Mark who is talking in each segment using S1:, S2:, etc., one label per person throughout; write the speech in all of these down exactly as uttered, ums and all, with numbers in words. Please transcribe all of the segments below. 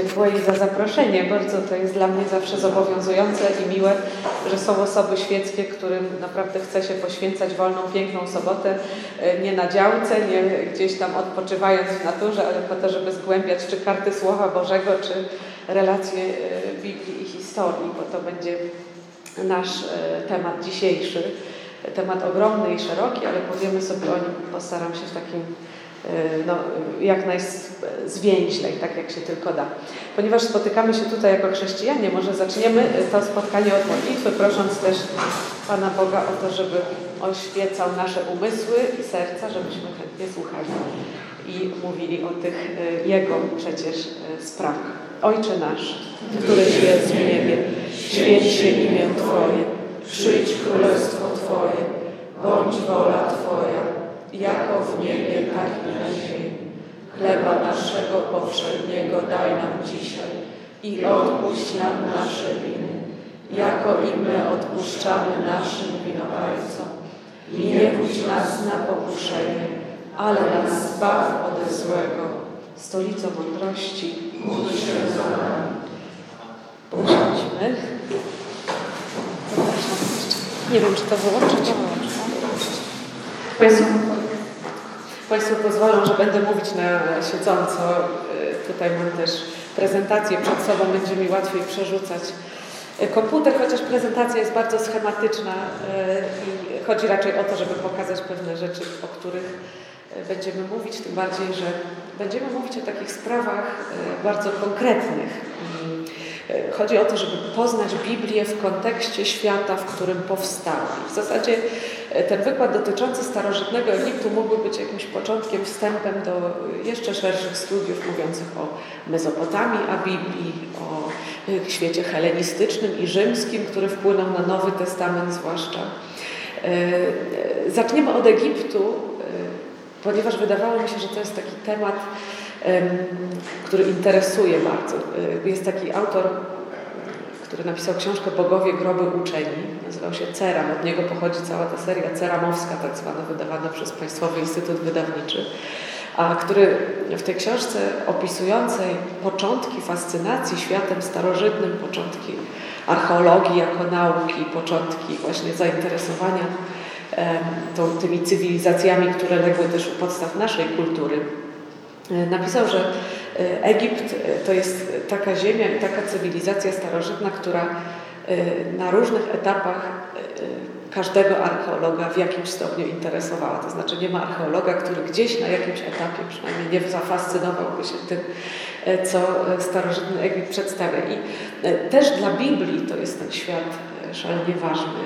S1: dziękuję za zaproszenie. Bardzo to jest dla mnie zawsze zobowiązujące i miłe, że są osoby świeckie, którym naprawdę chce się poświęcać wolną, piękną sobotę, nie na działce, nie gdzieś tam odpoczywając w naturze, ale po to, żeby zgłębiać czy karty Słowa Bożego, czy relacje Biblii i historii, bo to będzie nasz temat dzisiejszy. Temat ogromny i szeroki, ale powiemy sobie o nim, postaram się w takim no, jak najzwięźlej, tak jak się tylko da. Ponieważ spotykamy się tutaj jako chrześcijanie, może zaczniemy to spotkanie od modlitwy, prosząc też Pana Boga o to, żeby oświecał nasze umysły i serca, żebyśmy chętnie słuchali i mówili o tych Jego przecież sprawach. Ojcze nasz, któryś jest w niebie, święć się imię Twoje, przyjdź królestwo Twoje, bądź wola Twoja, jako w niebie, tak i na ziemi. Chleba naszego powszedniego daj nam dzisiaj i odpuść nam nasze winy, jako i my odpuszczamy naszym winowajcom. I nie wódź nas na pokuszenie, ale nas zbaw ode złego. Stolico mądrości, módl się za nami. Usiądźmy. Nie wiem, czy to wyłączyć. Państwo, Państwo pozwolą, że będę mówić na siedząco. Tutaj mam też prezentację przed sobą, będzie mi łatwiej przerzucać komputer, chociaż prezentacja jest bardzo schematyczna i chodzi raczej o to, żeby pokazać pewne rzeczy, o których będziemy mówić, tym bardziej, że będziemy mówić o takich sprawach bardzo konkretnych. Chodzi o to, żeby poznać Biblię w kontekście świata, w którym powstała. W zasadzie ten wykład dotyczący starożytnego Egiptu mógłby być jakimś początkiem, wstępem do jeszcze szerszych studiów mówiących o Mezopotamii, a Biblii, o świecie helenistycznym i rzymskim, który wpłynął na Nowy Testament zwłaszcza. Zaczniemy od Egiptu, ponieważ wydawało mi się, że to jest taki temat, który interesuje bardzo. Jest taki autor, który napisał książkę Bogowie, groby uczeni. Nazywał się Ceram. Od niego pochodzi cała ta seria ceramowska, tak zwana, wydawana przez Państwowy Instytut Wydawniczy, a który w tej książce opisującej początki fascynacji światem starożytnym, początki archeologii jako nauki, początki właśnie zainteresowania tą, tymi cywilizacjami, które legły też u podstaw naszej kultury, napisał, że Egipt to jest taka ziemia i taka cywilizacja starożytna, która na różnych etapach każdego archeologa w jakimś stopniu interesowała. To znaczy nie ma archeologa, który gdzieś na jakimś etapie przynajmniej nie zafascynowałby się tym, co starożytny Egipt przedstawia. I też dla Biblii to jest ten świat szalenie ważny.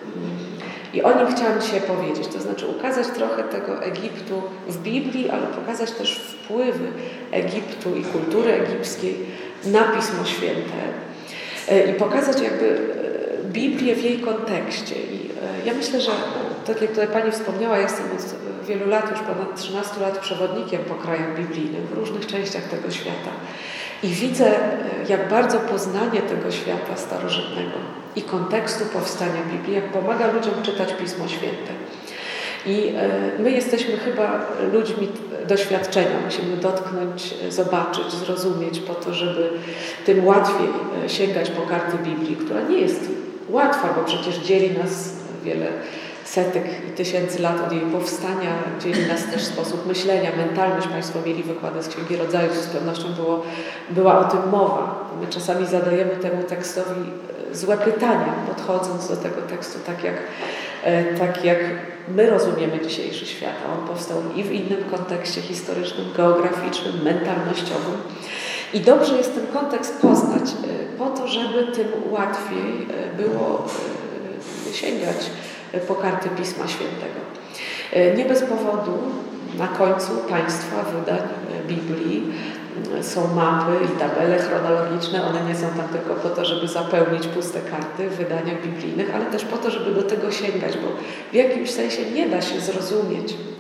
S1: I o nim chciałam dzisiaj powiedzieć, to znaczy ukazać trochę tego Egiptu w Biblii, ale pokazać też wpływy Egiptu i kultury egipskiej na Pismo Święte i pokazać jakby Biblię w jej kontekście. I ja myślę, że tak jak tutaj Pani wspomniała, jestem od wielu lat, już ponad trzynastu lat przewodnikiem po krajach biblijnych w różnych częściach tego świata. I widzę, jak bardzo poznanie tego świata starożytnego i kontekstu powstania Biblii, jak pomaga ludziom czytać Pismo Święte. I my jesteśmy chyba ludźmi doświadczenia. Musimy dotknąć, zobaczyć, zrozumieć po to, żeby tym łatwiej sięgać po karty Biblii, która nie jest łatwa, bo przecież dzieli nas wiele setek i tysięcy lat od jej powstania, dzieli nas też sposób myślenia, mentalność. Państwo mieli wykłady z Księgi Rodzaju, z pewnością było, była o tym mowa. My czasami zadajemy temu tekstowi złe pytania, podchodząc do tego tekstu tak jak, tak jak my rozumiemy dzisiejszy świat, a on powstał i w innym kontekście historycznym, geograficznym, mentalnościowym. I dobrze jest ten kontekst poznać po to, żeby tym łatwiej było sięgać po karty Pisma Świętego. Nie bez powodu na końcu państwa wydań Biblii są mapy i tabele chronologiczne. One nie są tam tylko po to, żeby zapełnić puste karty w wydaniach biblijnych, ale też po to, żeby do tego sięgać, bo w jakimś sensie nie da się zrozumieć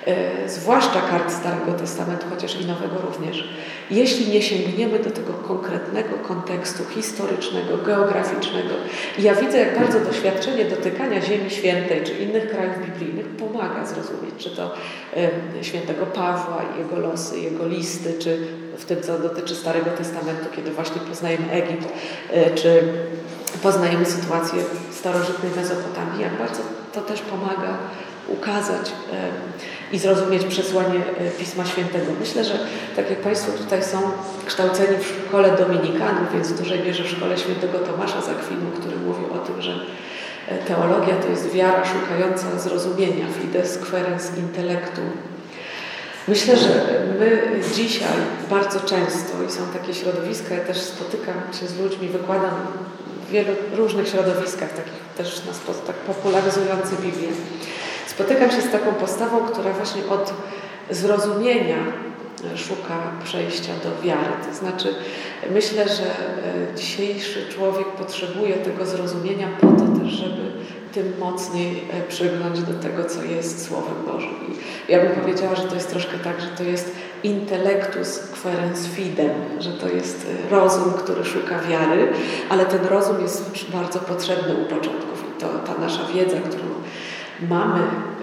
S1: e, zwłaszcza kart Starego Testamentu, chociaż i Nowego również, jeśli nie sięgniemy do tego konkretnego kontekstu historycznego, geograficznego. I ja widzę, jak bardzo doświadczenie dotykania Ziemi Świętej czy innych krajów biblijnych pomaga zrozumieć, czy to e, świętego Pawła, jego losy, jego listy, czy w tym, co dotyczy Starego Testamentu, kiedy właśnie poznajemy Egipt, e, czy poznajemy sytuację starożytnej Mezopotamii, jak bardzo to też pomaga ukazać e, i zrozumieć przesłanie e, Pisma Świętego. Myślę, że tak jak Państwo tutaj są kształceni w szkole dominikanów, więc w dużej mierze w szkole świętego Tomasza z Akwinu, który mówił o tym, że teologia to jest wiara szukająca zrozumienia, fides querens intellectum. Myślę, że my dzisiaj bardzo często, i są takie środowiska, ja też spotykam się z ludźmi, wykładam w wielu różnych środowiskach, takich też na sposób tak popularyzujący Biblię. Spotykam się z taką postawą, która właśnie od zrozumienia szuka przejścia do wiary. To znaczy, myślę, że dzisiejszy człowiek potrzebuje tego zrozumienia po to też, żeby tym mocniej przygnąć do tego, co jest Słowem Bożym. I ja bym powiedziała, że to jest troszkę tak, że to jest intellectus querens fidem, że to jest rozum, który szuka wiary, ale ten rozum jest bardzo potrzebny u początków. I to ta nasza wiedza, którą mamy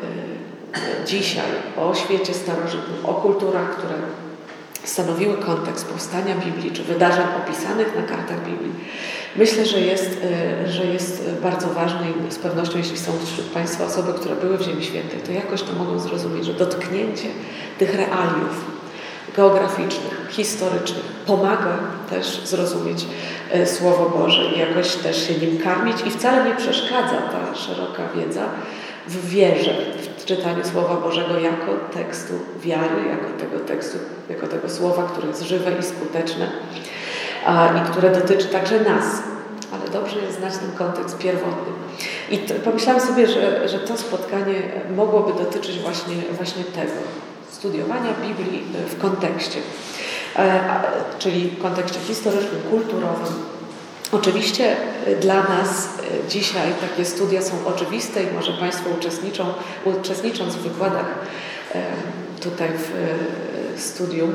S1: dzisiaj o świecie starożytnym, o kulturach, które stanowiły kontekst powstania Biblii, czy wydarzeń opisanych na kartach Biblii, myślę, że jest, że jest bardzo ważne i z pewnością, jeśli są wśród Państwa osoby, które były w Ziemi Świętej, to jakoś to mogą zrozumieć, że dotknięcie tych realiów geograficznych, historycznych pomaga też zrozumieć Słowo Boże i jakoś też się nim karmić i wcale nie przeszkadza ta szeroka wiedza w wierze, w czytaniu Słowa Bożego jako tekstu wiary, jako tego tekstu, jako tego Słowa, które jest żywe i skuteczne a, i które dotyczy także nas. Ale dobrze jest znać ten kontekst pierwotny. I to, pomyślałam sobie, że, że to spotkanie mogłoby dotyczyć właśnie, właśnie tego, studiowania Biblii w kontekście, e, a, czyli w kontekście historycznym, kulturowym. Oczywiście dla nas dzisiaj takie studia są oczywiste i może Państwo uczestniczą, uczestnicząc w wykładach tutaj w studium,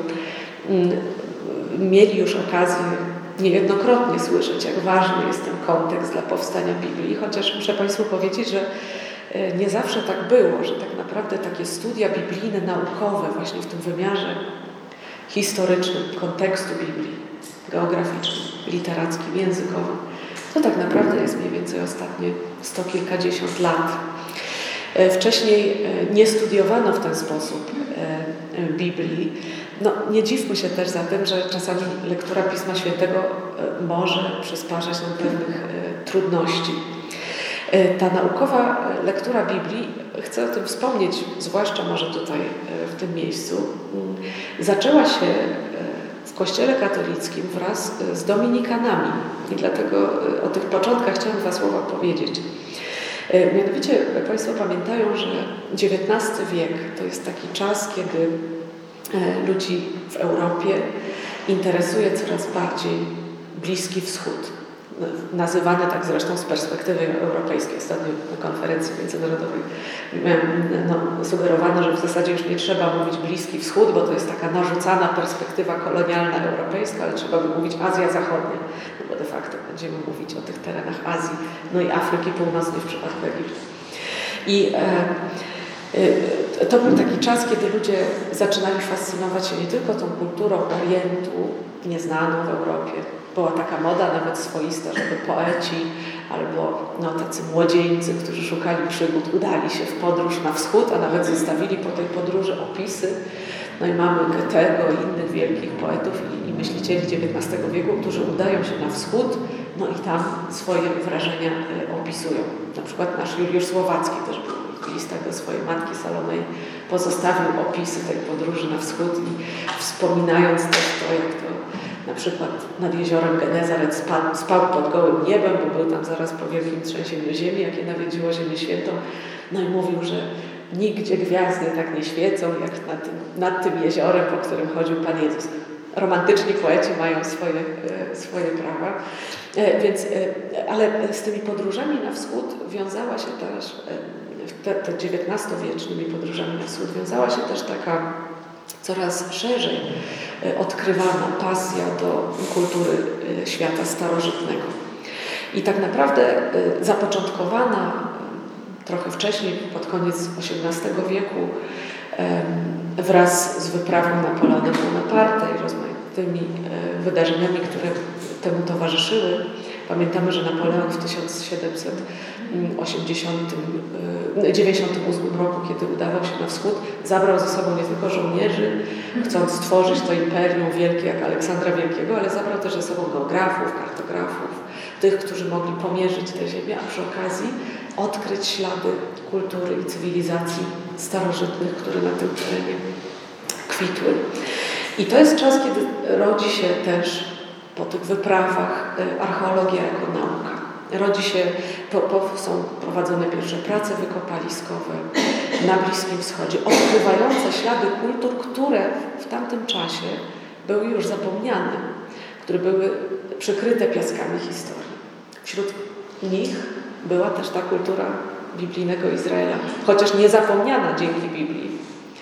S1: mieli już okazję niejednokrotnie słyszeć, jak ważny jest ten kontekst dla powstania Biblii, chociaż muszę Państwu powiedzieć, że nie zawsze tak było, że tak naprawdę takie studia biblijne, naukowe właśnie w tym wymiarze historycznym, kontekstu Biblii, geograficznym, literackim, językowym, to tak naprawdę jest mniej więcej ostatnie sto kilkadziesiąt lat. Wcześniej nie studiowano w ten sposób Biblii. No, nie dziwmy się też za tym, że czasami lektura Pisma Świętego może przysparzać nam pewnych trudności. Ta naukowa lektura Biblii, chcę o tym wspomnieć, zwłaszcza może tutaj w tym miejscu, zaczęła się w Kościele katolickim wraz z dominikanami. I dlatego o tych początkach chciałam dwa słowa powiedzieć. Mianowicie Państwo pamiętają, że dziewiętnasty wiek to jest taki czas, kiedy ludzi w Europie interesuje coraz bardziej Bliski Wschód. Nazywany tak zresztą z perspektywy europejskiej. Ostatnio na konferencji międzynarodowej no, sugerowano, że w zasadzie już nie trzeba mówić Bliski Wschód, bo to jest taka narzucana perspektywa kolonialna europejska, ale trzeba by mówić Azja Zachodnia, no bo de facto będziemy mówić o tych terenach Azji, no i Afryki Północnej w przypadku Egiptu. I e, e, to był taki czas, kiedy ludzie zaczynali fascynować się nie tylko tą kulturą Orientu, nieznaną w Europie. Była taka moda nawet swoista, żeby poeci albo no, tacy młodzieńcy, którzy szukali przygód, udali się w podróż na wschód, a nawet zostawili po tej podróży opisy. No i mamy Goethego i innych wielkich poetów i, i myślicieli dziewiętnastego wieku, którzy udają się na wschód, no i tam swoje wrażenia y, opisują. Na przykład nasz Juliusz Słowacki też był w listach do swojej matki Salomei, pozostawił opisy tej podróży na wschód i wspominając też to, jak to na przykład nad jeziorem Genezaret spał, spał pod gołym niebem, bo był tam zaraz po wielkim trzęsieniu ziemi, jakie nawiedziło Ziemię Świętą. No i mówił, że nigdzie gwiazdy tak nie świecą, jak nad tym, nad tym jeziorem, po którym chodził Pan Jezus. romantyczni poeci mają swoje, swoje prawa. Więc, ale z tymi podróżami na wschód wiązała się też, te, te dziewiętnastowiecznymi podróżami na wschód wiązała się też taka coraz szerzej odkrywana pasja do kultury świata starożytnego. I tak naprawdę zapoczątkowana trochę wcześniej, pod koniec osiemnastego wieku, wraz z wyprawą Napoleona Bonaparte i rozmaitymi wydarzeniami, które temu towarzyszyły. Pamiętamy, że Napoleon w tysiąc siedemset dziewięćdziesiątym ósmym roku, kiedy udawał się na wschód, zabrał ze sobą nie tylko żołnierzy, chcąc stworzyć to imperium wielkie jak Aleksandra Wielkiego, ale zabrał też ze sobą geografów, kartografów, tych, którzy mogli pomierzyć tę ziemię, a przy okazji odkryć ślady kultury i cywilizacji starożytnych, które na tym terenie kwitły. I to jest czas, kiedy rodzi się też po tych wyprawach archeologia jako nauka. Rodzi się, po, po, są prowadzone pierwsze prace wykopaliskowe na Bliskim Wschodzie, odkrywające ślady kultur, które w tamtym czasie były już zapomniane, które były przykryte piaskami historii. Wśród nich była też ta kultura biblijnego Izraela, chociaż nie zapomniana dzięki Biblii,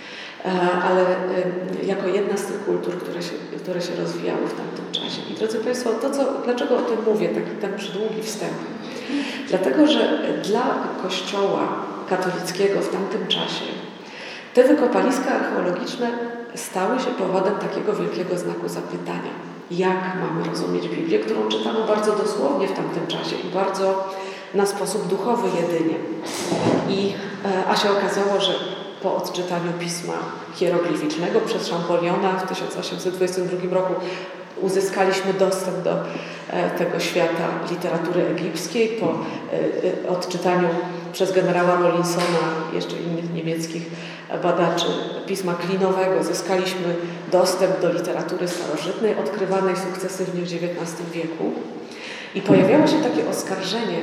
S1: ale jako jedna z tych kultur, które się, które się rozwijały w tamtym czasie. I drodzy Państwo, to co, dlaczego o tym mówię, taki ten przydługi wstęp? Dlatego, że dla Kościoła katolickiego w tamtym czasie te wykopaliska archeologiczne stały się powodem takiego wielkiego znaku zapytania. Jak mamy rozumieć Biblię, którą czytano bardzo dosłownie w tamtym czasie i bardzo na sposób duchowy jedynie. I, a się okazało, że po odczytaniu pisma hieroglificznego przez Champolliona w tysiąc osiemset dwudziestym drugim roku uzyskaliśmy dostęp do tego świata literatury egipskiej. Po odczytaniu przez generała Rawlinsona i jeszcze innych niemieckich badaczy pisma klinowego zyskaliśmy dostęp do literatury starożytnej, odkrywanej sukcesywnie w dziewiętnastym wieku. I pojawiało się takie oskarżenie,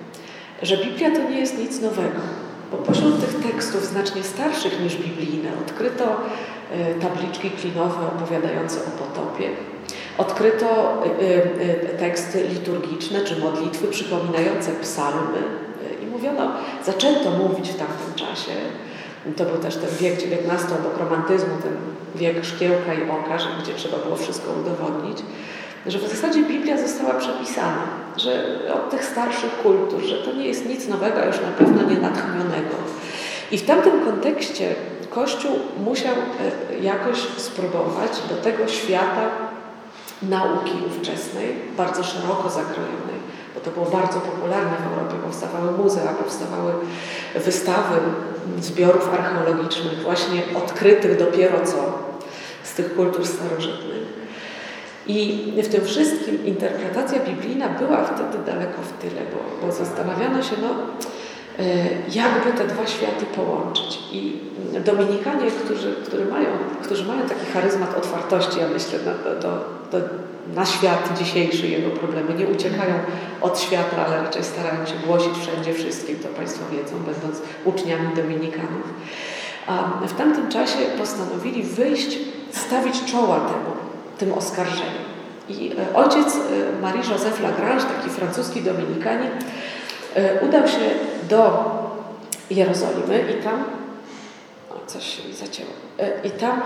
S1: że Biblia to nie jest nic nowego, bo pośród tych tekstów znacznie starszych niż biblijne odkryto tabliczki klinowe opowiadające o potopie, odkryto teksty liturgiczne czy modlitwy przypominające psalmy i mówiono, zaczęto mówić w tamtym czasie, to był też ten wiek dziewiętnasty obok romantyzmu, ten wiek szkiełka i oka, że gdzie trzeba było wszystko udowodnić, że w zasadzie Biblia została przepisana, że od tych starszych kultur, że to nie jest nic nowego, a już na pewno nie natchnionego. I w tamtym kontekście Kościół musiał jakoś spróbować do tego świata nauki ówczesnej, bardzo szeroko zakrojonej, bo to było bardzo popularne w Europie, powstawały muzea, powstawały wystawy zbiorów archeologicznych, właśnie odkrytych dopiero co z tych kultur starożytnych. I w tym wszystkim interpretacja biblijna była wtedy daleko w tyle, bo, bo zastanawiano się, no, jakby te dwa światy połączyć. I Dominikanie, którzy, którzy, mają, którzy mają taki charyzmat otwartości, ja myślę, na, do, do, na świat dzisiejszy, jego problemy, nie uciekają od świata, ale raczej starają się głosić wszędzie wszystkim, to Państwo wiedzą, będąc uczniami Dominikanów. A w tamtym czasie postanowili wyjść, stawić czoła temu, tym oskarżeniem. I ojciec Marie-Joseph Lagrange, taki francuski dominikanin, udał się do Jerozolimy i tam o, coś się mi zacięło. I tam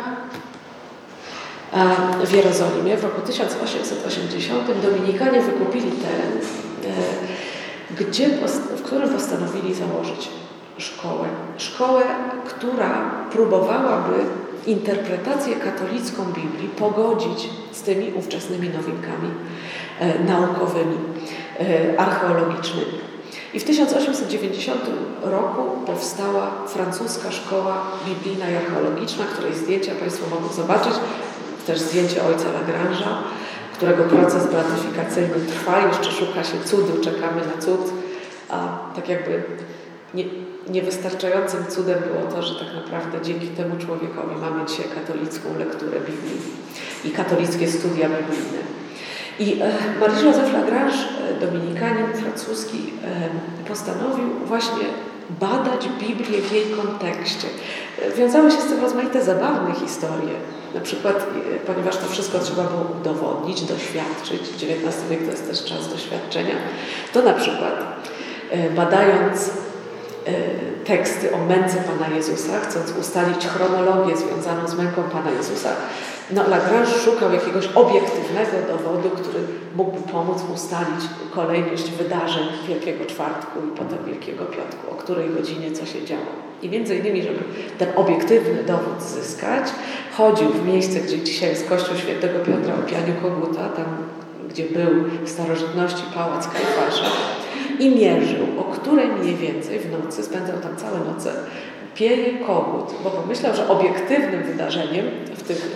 S1: w Jerozolimie w roku tysiąc osiemset osiemdziesiątym Dominikanie wykupili teren, gdzie, w którym postanowili założyć szkołę. Szkołę, która próbowałaby interpretację katolicką Biblii pogodzić z tymi ówczesnymi nowinkami e, naukowymi, e, archeologicznymi. I w tysiąc osiemset dziewięćdziesiątym roku powstała francuska szkoła biblijna i archeologiczna, której zdjęcia Państwo mogą zobaczyć. Też zdjęcie ojca Lagrange'a, którego proces beatyfikacyjny trwa, jeszcze szuka się cudu, czekamy na cud, a tak jakby nie, niewystarczającym cudem było to, że tak naprawdę dzięki temu człowiekowi mamy dzisiaj katolicką lekturę Biblii i katolickie studia biblijne. I e, Marie-Joseph Lagrange, dominikanin francuski, e, postanowił właśnie badać Biblię w jej kontekście. Wiązały się z tym rozmaite zabawne historie. Na przykład, ponieważ to wszystko trzeba było udowodnić, doświadczyć, dziewiętnasty wiek to jest też czas doświadczenia, to na przykład badając teksty o męce Pana Jezusa, chcąc ustalić chronologię związaną z męką Pana Jezusa, no, Lagrange szukał jakiegoś obiektywnego dowodu, który mógłby pomóc ustalić kolejność wydarzeń Wielkiego Czwartku i potem Wielkiego Piątku, o której godzinie co się działo. I między innymi, żeby ten obiektywny dowód zyskać, chodził w miejsce, gdzie dzisiaj jest kościół Świętego Piotra o Pianiu Koguta, tam gdzie był w starożytności pałac Kajfasza, i mierzył, o której mniej więcej w nocy, spędzał tam całe noce, pieje kogut, bo pomyślał, że obiektywnym wydarzeniem w, tych,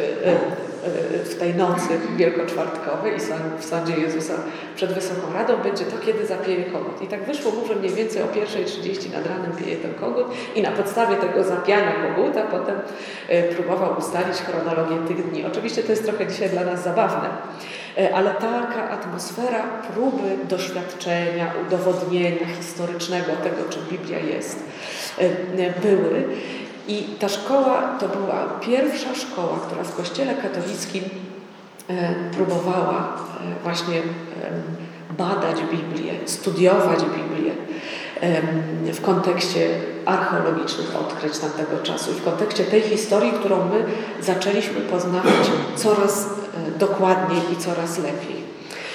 S1: w tej nocy wielkoczwartkowej i w sądzie Jezusa przed Wysoką Radą będzie to, kiedy zapieje kogut. I tak wyszło mu, że mniej więcej o pierwszej trzydzieści nad ranem pieje ten kogut i na podstawie tego zapiania koguta potem próbował ustalić chronologię tych dni. Oczywiście to jest trochę dzisiaj dla nas zabawne, ale taka atmosfera próby doświadczenia, udowodnienia historycznego tego, czym Biblia jest, były. I ta szkoła to była pierwsza szkoła, która w Kościele katolickim próbowała właśnie badać Biblię, studiować Biblię w kontekście archeologicznych odkryć tamtego czasu i w kontekście tej historii, którą my zaczęliśmy poznawać coraz dokładniej i coraz lepiej.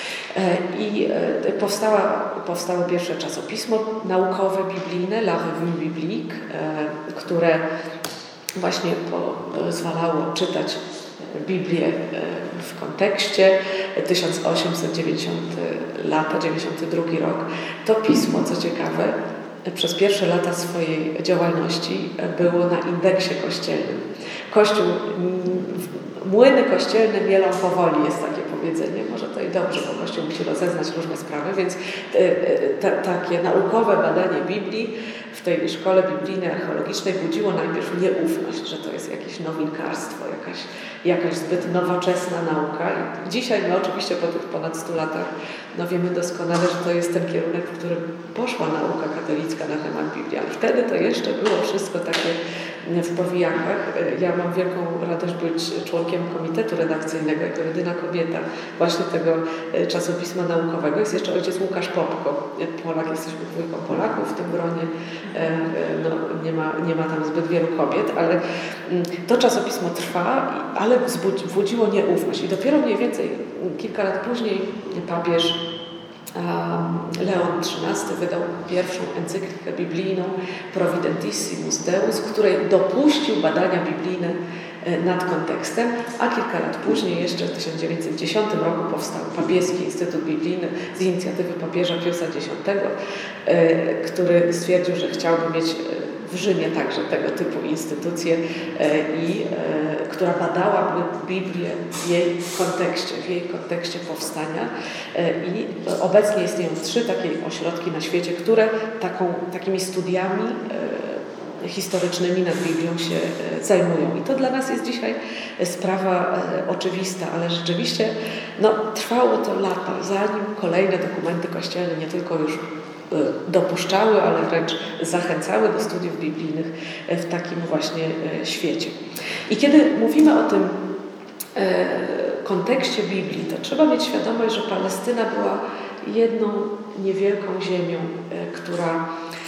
S1: I powstała, powstało pierwsze czasopismo naukowe biblijne, La Revue Biblique, które właśnie pozwalało czytać Biblię w kontekście. tysiąc osiemset dziewięćdziesiąte lata, dziewięćdziesiąty drugi rok. To pismo, co ciekawe, przez pierwsze lata swojej działalności było na indeksie kościelnym. Kościół, młyny kościelne mielą powoli, jest takie powiedzenie, może to i dobrze, bo Kościół musi rozeznać różne sprawy, więc te, takie naukowe badanie Biblii w tej szkole biblijnej, archeologicznej budziło najpierw nieufność, że to jest jakieś nowinkarstwo, jakaś, jakaś zbyt nowoczesna nauka. I dzisiaj my oczywiście po tych ponad stu latach no wiemy doskonale, że to jest ten kierunek, w którym poszła nauka katolicka na temat Biblii, ale wtedy to jeszcze było wszystko takie w powijakach. Ja mam wielką radość być członkiem komitetu redakcyjnego jako jedyna kobieta właśnie tego czasopisma naukowego. Jest jeszcze ojciec Łukasz Popko, Polak, jesteśmy dwójką Polaków w tym gronie. No, nie ma, nie ma tam zbyt wielu kobiet, ale to czasopismo trwa, ale wzbudziło nieufność. I dopiero mniej więcej kilka lat później papież Leon trzynasty wydał pierwszą encyklikę biblijną Providentissimus Deus, w której dopuścił badania biblijne nad kontekstem, a kilka lat później, jeszcze w tysiąc dziewięćset dziesiątym roku powstał Papieski Instytut Biblijny z inicjatywy papieża Piusa Dziesiątego, który stwierdził, że chciałby mieć w Rzymie także tego typu instytucję, i która badałaby Biblię w jej kontekście, w jej kontekście powstania. I obecnie istnieją trzy takie ośrodki na świecie, które taką, takimi studiami historycznymi nad Biblią się zajmują. I to dla nas jest dzisiaj sprawa oczywista, ale rzeczywiście no, trwało to lata, zanim kolejne dokumenty kościelne nie tylko już dopuszczały, ale wręcz zachęcały do studiów biblijnych w takim właśnie świecie. I kiedy mówimy o tym kontekście Biblii, to trzeba mieć świadomość, że Palestyna była jedną niewielką ziemią, która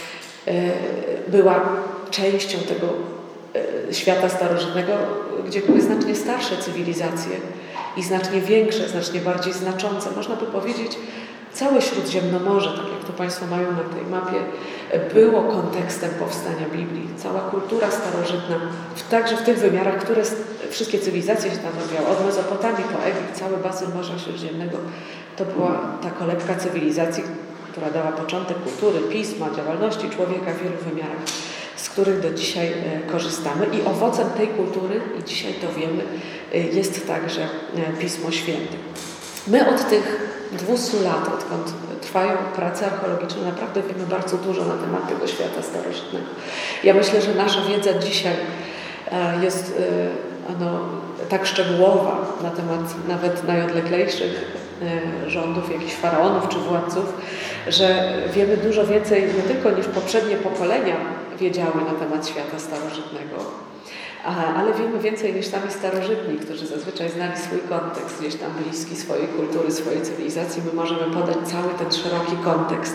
S1: była częścią tego świata starożytnego, gdzie były znacznie starsze cywilizacje i znacznie większe, znacznie bardziej znaczące. Można by powiedzieć, całe Śródziemnomorze, tak jak to Państwo mają na tej mapie, było kontekstem powstania Biblii. Cała kultura starożytna, także w tych wymiarach, które wszystkie cywilizacje się tam rozwijały, od Mezopotamii po Egipt, cały basen Morza Śródziemnego, to była ta kolebka cywilizacji, która dała początek kultury, pisma, działalności człowieka w wielu wymiarach, z których do dzisiaj korzystamy. I owocem tej kultury, i dzisiaj to wiemy, jest także Pismo Święte. My od tych dwustu lat, odkąd trwają prace archeologiczne, naprawdę wiemy bardzo dużo na temat tego świata starożytnego. Ja myślę, że nasza wiedza dzisiaj jest no, tak szczegółowa na temat nawet najodleglejszych rządów, jakichś faraonów czy władców, że wiemy dużo więcej nie tylko niż poprzednie pokolenia wiedziały na temat świata starożytnego, ale wiemy więcej niż sami starożytni, którzy zazwyczaj znali swój kontekst, gdzieś tam bliski swojej kultury, swojej cywilizacji. My możemy podać cały ten szeroki kontekst.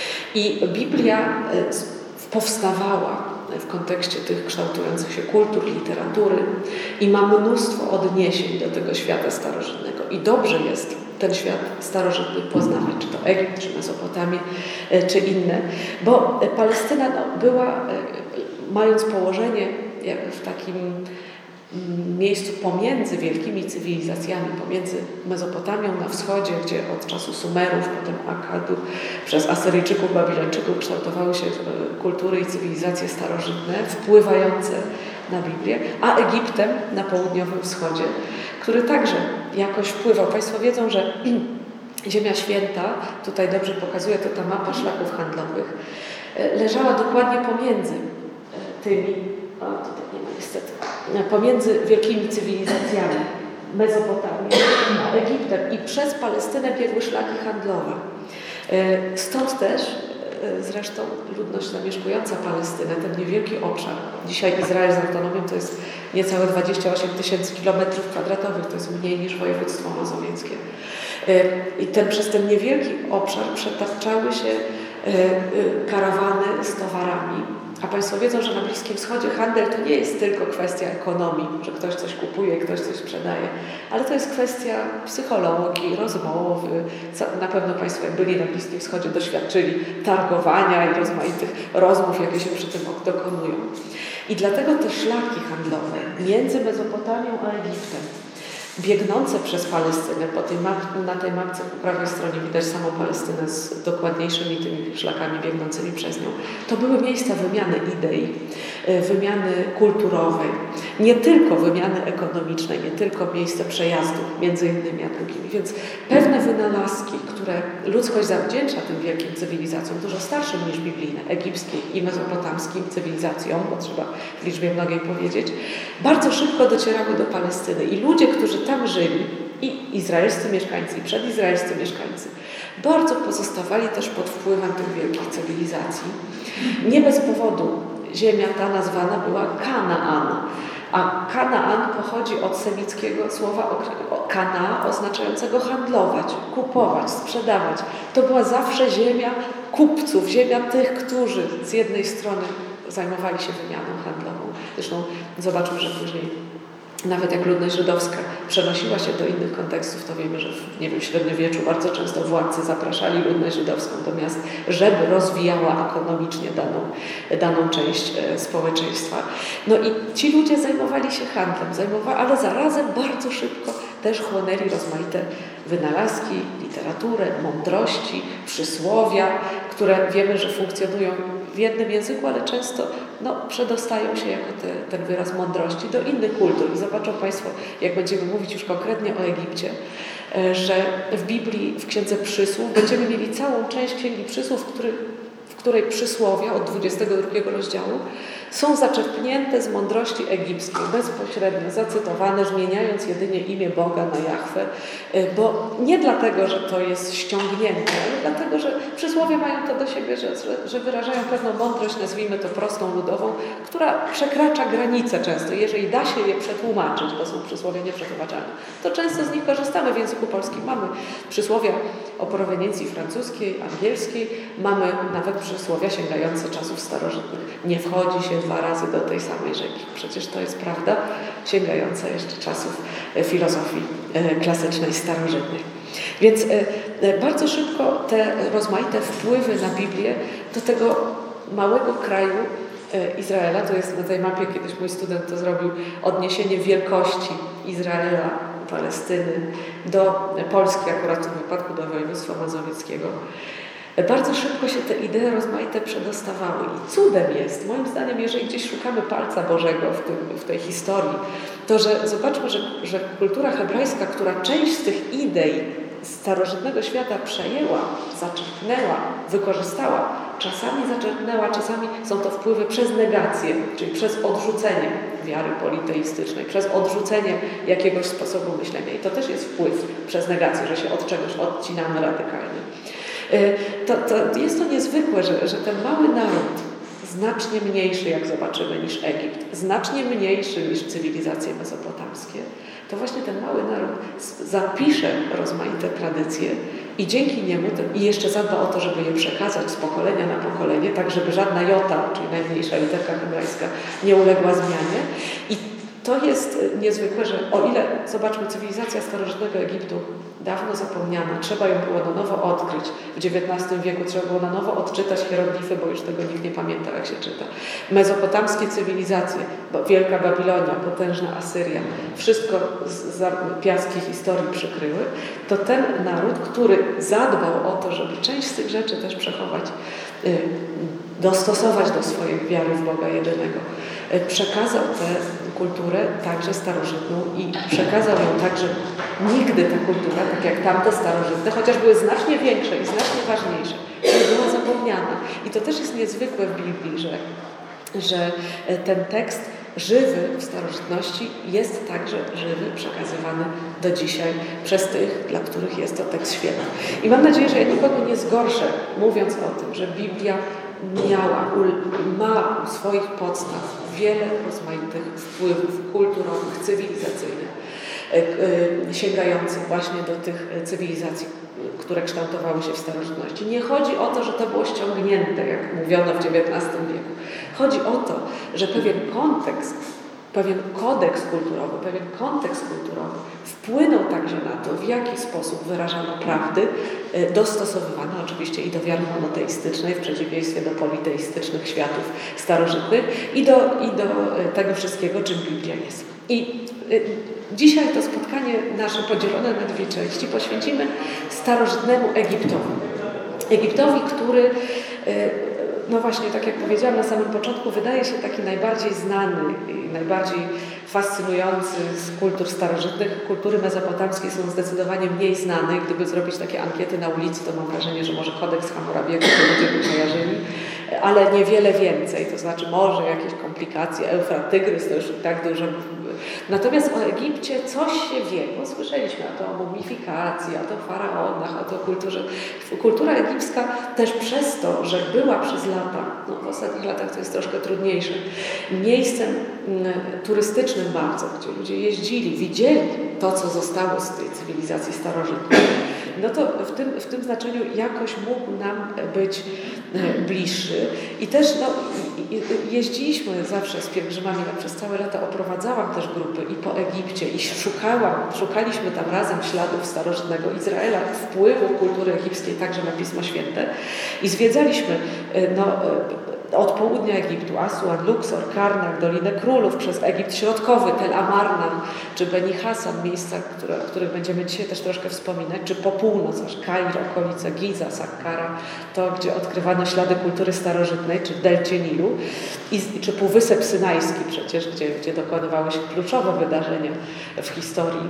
S1: I Biblia powstawała w kontekście tych kształtujących się kultur, literatury i ma mnóstwo odniesień do tego świata starożytnego. I dobrze jest ten świat starożytny poznawać, czy to Egipt, czy Mesopotamię, czy inne, bo Palestyna no, była, mając położenie w takim miejscu pomiędzy wielkimi cywilizacjami, pomiędzy Mezopotamią na wschodzie, gdzie od czasu Sumerów, potem Akkadu, przez Asyryjczyków, Babilończyków kształtowały się kultury i cywilizacje starożytne, wpływające na Biblię, a Egiptem na południowym wschodzie, który także jakoś wpływał. Państwo wiedzą, że Ziemia Święta, tutaj dobrze pokazuje to ta mapa szlaków handlowych, leżała dokładnie pomiędzy tymi, o tutaj nie ma niestety, pomiędzy wielkimi cywilizacjami, Mezopotamią a Egiptem i przez Palestynę biegły szlaki handlowe. Stąd też zresztą ludność zamieszkująca Palestynę, ten niewielki obszar, dzisiaj Izrael z autonomią to jest niecałe dwadzieścia osiem tysięcy kilometrów kwadratowych, to jest mniej niż województwo mazowieckie. I ten, przez ten niewielki obszar przetaczały się karawany z towarami. A Państwo wiedzą, że na Bliskim Wschodzie handel to nie jest tylko kwestia ekonomii, że ktoś coś kupuje, ktoś coś sprzedaje, ale to jest kwestia psychologii, rozmowy. Na pewno Państwo, jak byli na Bliskim Wschodzie, doświadczyli targowania i rozmaitych rozmów, jakie się przy tym dokonują. I dlatego te szlaki handlowe między Mezopotamią a Egiptem, biegnące przez Palestynę, po tej map, na tej mapce po prawej stronie widać samą Palestynę z dokładniejszymi tymi szlakami biegnącymi przez nią. To były miejsca wymiany idei, wymiany kulturowej, nie tylko wymiany ekonomicznej, nie tylko miejsce przejazdów między jednymi a drugimi. Więc pewne wynalazki, które ludzkość zawdzięcza tym wielkim cywilizacjom, dużo starszym niż biblijne, egipskiej i mezopotamskim cywilizacjom, bo trzeba w liczbie mnogiej powiedzieć, bardzo szybko docierały do Palestyny i ludzie, którzy tam żyli, i izraelscy mieszkańcy, i przedizraelscy mieszkańcy, bardzo pozostawali też pod wpływem tych wielkich cywilizacji. Nie bez powodu ziemia ta nazwana była Kanaan, a Kanaan pochodzi od semickiego słowa kana, oznaczającego handlować, kupować, sprzedawać. To była zawsze ziemia kupców, ziemia tych, którzy z jednej strony zajmowali się wymianą handlową. Zresztą zobaczmy, że później nawet jak ludność żydowska przenosiła się do innych kontekstów, to wiemy, że w, nie wiem, w średniowieczu bardzo często władcy zapraszali ludność żydowską do miast, żeby rozwijała ekonomicznie daną, daną część e, społeczeństwa. No i ci ludzie zajmowali się handlem, zajmowali, ale zarazem bardzo szybko też chłonęli rozmaite wynalazki, literaturę, mądrości, przysłowia, które wiemy, że funkcjonują w jednym języku, ale często no, przedostają się jako te, ten wyraz mądrości do innych kultur. I zobaczą Państwo, jak będziemy mówić już konkretnie o Egipcie, że w Biblii, w Księdze Przysłów będziemy mieli całą część Księgi Przysłów, w której, w której przysłowia od dwudziestego drugiego rozdziału są zaczerpnięte z mądrości egipskiej, bezpośrednio zacytowane, zmieniając jedynie imię Boga na Jahwe, bo nie dlatego, że to jest ściągnięte, ale dlatego, że przysłowie mają to do siebie, że, że wyrażają pewną mądrość, nazwijmy to prostą, ludową, która przekracza granice często. Jeżeli da się je przetłumaczyć, bo są przysłowie nieprzetłumaczalne, to często z nich korzystamy. W języku polskim mamy przysłowia o proweniencji francuskiej, angielskiej, mamy nawet przysłowia sięgające czasów starożytnych. Nie wchodzi się dwa razy do tej samej rzeki. Przecież to jest prawda sięgająca jeszcze czasów filozofii klasycznej, starożytnej. Więc bardzo szybko te rozmaite wpływy na Biblię do tego małego kraju Izraela, to jest na tej mapie, kiedyś mój student to zrobił, odniesienie wielkości Izraela, Palestyny do Polski, akurat w tym wypadku do województwa mazowieckiego. Bardzo szybko się te idee rozmaite przedostawały i cudem jest, moim zdaniem, jeżeli gdzieś szukamy palca Bożego w, tym, w tej historii, to że zobaczmy, że, że kultura hebrajska, która część z tych idei starożytnego świata przejęła, zaczerpnęła, wykorzystała, czasami zaczerpnęła, czasami są to wpływy przez negację, czyli przez odrzucenie wiary politeistycznej, przez odrzucenie jakiegoś sposobu myślenia. I to też jest wpływ przez negację, że się od czegoś odcinamy radykalnie. To, to jest to niezwykłe, że, że ten mały naród znacznie mniejszy, jak zobaczymy, niż Egipt, znacznie mniejszy niż cywilizacje mezopotamskie, to właśnie ten mały naród zapisze rozmaite tradycje i dzięki niemu, i jeszcze zadba o to, żeby je przekazać z pokolenia na pokolenie, tak żeby żadna jota, czyli najmniejsza literka hebrajska, nie uległa zmianie. I to jest niezwykłe, że o ile, zobaczmy, cywilizacja starożytnego Egiptu dawno zapomniana, trzeba ją było na nowo odkryć. W dziewiętnastym wieku trzeba było na nowo odczytać hieroglify, bo już tego nikt nie pamiętał, jak się czyta. Mezopotamskie cywilizacje, Wielka Babilonia, potężna Asyria, wszystko z piaski historii przykryły, to ten naród, który zadbał o to, żeby część z tych rzeczy też przechować, dostosować do swojej wiary w Boga jedynego, przekazał tę kulturę także starożytną i przekazał ją tak, że nigdy ta kultura, tak jak tamte starożytne, chociaż były znacznie większe i znacznie ważniejsze, nie była zapomniana. I to też jest niezwykłe w Biblii, że, że ten tekst żywy w starożytności jest także żywy, przekazywany do dzisiaj przez tych, dla których jest to tekst święty. I mam nadzieję, że ja nikogo nie zgorszę, mówiąc o tym, że Biblia miała, ma u swoich podstaw wiele rozmaitych wpływów kulturowych, cywilizacyjnych, sięgających właśnie do tych cywilizacji, które kształtowały się w starożytności. Nie chodzi o to, że to było ściągnięte, jak mówiono w dziewiętnastym wieku. Chodzi o to, że pewien kontekst, pewien kodeks kulturowy, pewien kontekst kulturowy wpłynął także na to, w jaki sposób wyrażano prawdy, dostosowywane oczywiście i do wiary monoteistycznej, w przeciwieństwie do politeistycznych światów starożytnych i do, i do tego wszystkiego, czym Biblia jest. I dzisiaj to spotkanie nasze podzielone na dwie części poświęcimy starożytnemu Egiptowi. Egiptowi, który, no właśnie, tak jak powiedziałam na samym początku, wydaje się taki najbardziej znany i najbardziej fascynujący z kultur starożytnych. Kultury mezopotamskie są zdecydowanie mniej znane i gdyby zrobić takie ankiety na ulicy, to mam wrażenie, że może kodeks Hammurabiego to ludzie by kojarzyli, ale niewiele więcej, to znaczy może jakieś komplikacje, Eufrat, Tygrys to już tak dużo. Natomiast o Egipcie coś się wie, bo słyszeliśmy a to o mumifikacji, a to o faraonach, a to o kulturze. Kultura egipska też przez to, że była przez lata, no w ostatnich latach to jest troszkę trudniejsze, miejscem turystycznym bardzo, gdzie ludzie jeździli, widzieli to, co zostało z tej cywilizacji starożytnej, no to w tym, w tym znaczeniu jakoś mógł nam być bliższy. I też no, jeździliśmy zawsze z pielgrzymami, ja przez całe lata oprowadzałam też grupy i po Egipcie i szukałam, szukaliśmy tam razem śladów starożytnego Izraela, wpływu kultury egipskiej także na Pismo Święte i zwiedzaliśmy no, od południa Egiptu, Aswan, Luxor, Karnak, Dolinę Królów, przez Egipt Środkowy, Tel Amarna, czy Beni Hassan, miejsca, które, o których będziemy dzisiaj też troszkę wspominać, czy po północ, aż Kair, okolice Giza, Sakkara, to gdzie odkrywano ślady kultury starożytnej, czy w delcie Nilu, i, czy Półwysep Synajski przecież, gdzie, gdzie dokonywały się kluczowe wydarzenia w historii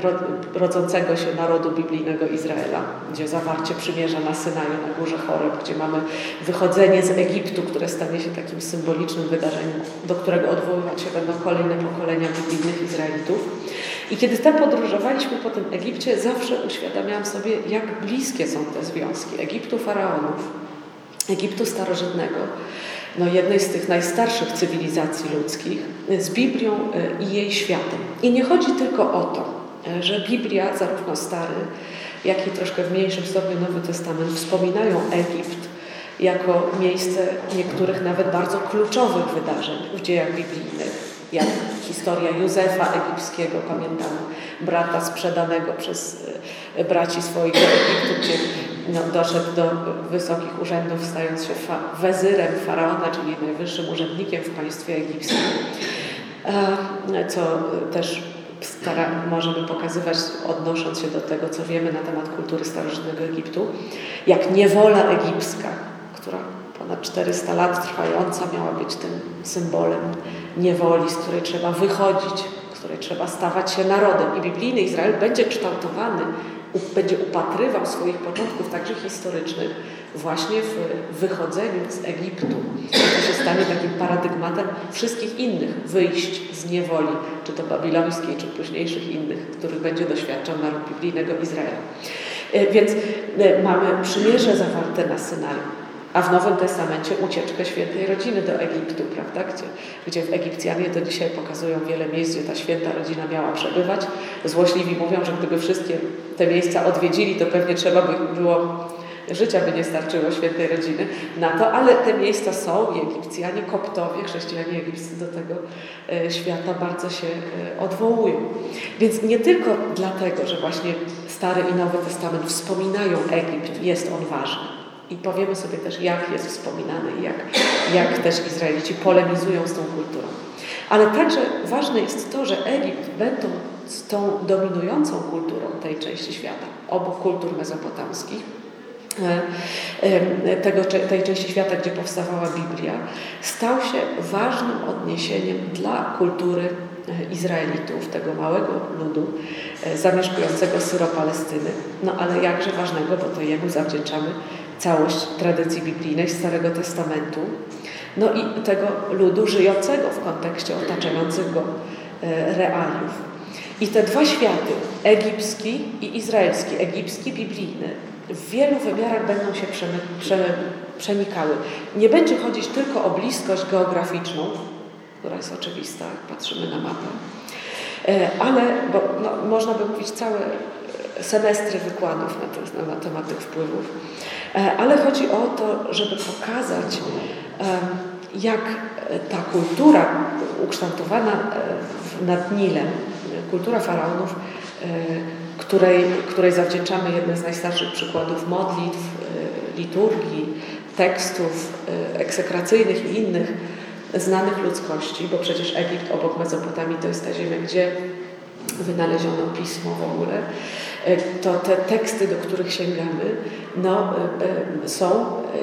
S1: rodzącego się narodu biblijnego Izraela, gdzie zawarcie przymierza na Synaju, na Górze Choreb, gdzie mamy wychodzenie z Egiptu, które stanie się takim symbolicznym wydarzeniem, do którego odwoływać się będą kolejne pokolenia biblijnych Izraelitów. I kiedy tam podróżowaliśmy po tym Egipcie, zawsze uświadamiałam sobie, jak bliskie są te związki Egiptu faraonów, Egiptu starożytnego, no jednej z tych najstarszych cywilizacji ludzkich, z Biblią i jej światem. I nie chodzi tylko o to, że Biblia, zarówno Stary, jak i troszkę w mniejszym stopniu Nowy Testament, wspominają Egipt jako miejsce niektórych nawet bardzo kluczowych wydarzeń w dziejach biblijnych, jak historia Józefa Egipskiego, pamiętamy, brata sprzedanego przez braci swoich do Egiptu, gdzie no, doszedł do wysokich urzędów, stając się fa- wezyrem faraona, czyli najwyższym urzędnikiem w państwie egipskim, co też stara, możemy pokazywać, odnosząc się do tego, co wiemy na temat kultury starożytnego Egiptu, jak niewola egipska, która ponad czterysta lat trwająca miała być tym symbolem niewoli, z której trzeba wychodzić, z której trzeba stawać się narodem. I biblijny Izrael będzie kształtowany, będzie upatrywał swoich początków, także historycznych, właśnie w wychodzeniu z Egiptu. I to się stanie takim paradygmatem wszystkich innych wyjść z niewoli, czy to babilońskiej, czy późniejszych innych, których będzie doświadczał naród biblijnego Izraela. Więc mamy przymierze zawarte na Synaju. a w Nowym Testamencie ucieczkę świętej rodziny do Egiptu, prawda? Gdzie, gdzie w Egipcjanie do dzisiaj pokazują wiele miejsc, gdzie ta święta rodzina miała przebywać. Złośliwi mówią, że gdyby wszystkie te miejsca odwiedzili, to pewnie trzeba by było, życia by nie starczyło świętej rodziny na to, ale te miejsca są i Egipcjanie, Koptowie, chrześcijanie egipscy do tego e, świata bardzo się e, odwołują. Więc nie tylko dlatego, że właśnie Stary i Nowy Testament wspominają Egipt, jest on ważny. I powiemy sobie też, jak jest wspominany i jak, jak też Izraelici polemizują z tą kulturą. Ale także ważne jest to, że Egipt, będąc tą dominującą kulturą tej części świata, obu kultur mezopotamskich, tego, tej części świata, gdzie powstawała Biblia, stał się ważnym odniesieniem dla kultury Izraelitów, tego małego ludu zamieszkującego Syro-Palestyny. No ale jakże ważnego, bo to jemu zawdzięczamy całość tradycji biblijnej Starego Testamentu, no i tego ludu żyjącego w kontekście otaczających go realiów. I te dwa światy, egipski i izraelski, egipski biblijny, w wielu wymiarach będą się przenikały. Nie będzie chodzić tylko o bliskość geograficzną, która jest oczywista, jak patrzymy na mapę, ale, bo no, można by mówić całe semestry wykładów na, te, na temat tych wpływów, ale chodzi o to, żeby pokazać, jak ta kultura ukształtowana nad Nilem, kultura faraonów, której, której zawdzięczamy jeden z najstarszych przykładów modlitw, liturgii, tekstów eksekracyjnych i innych znanych ludzkości, bo przecież Egipt obok Mezopotamii to jest ta ziemia, gdzie wynaleziono pismo w ogóle, to te teksty, do których sięgamy, no, są,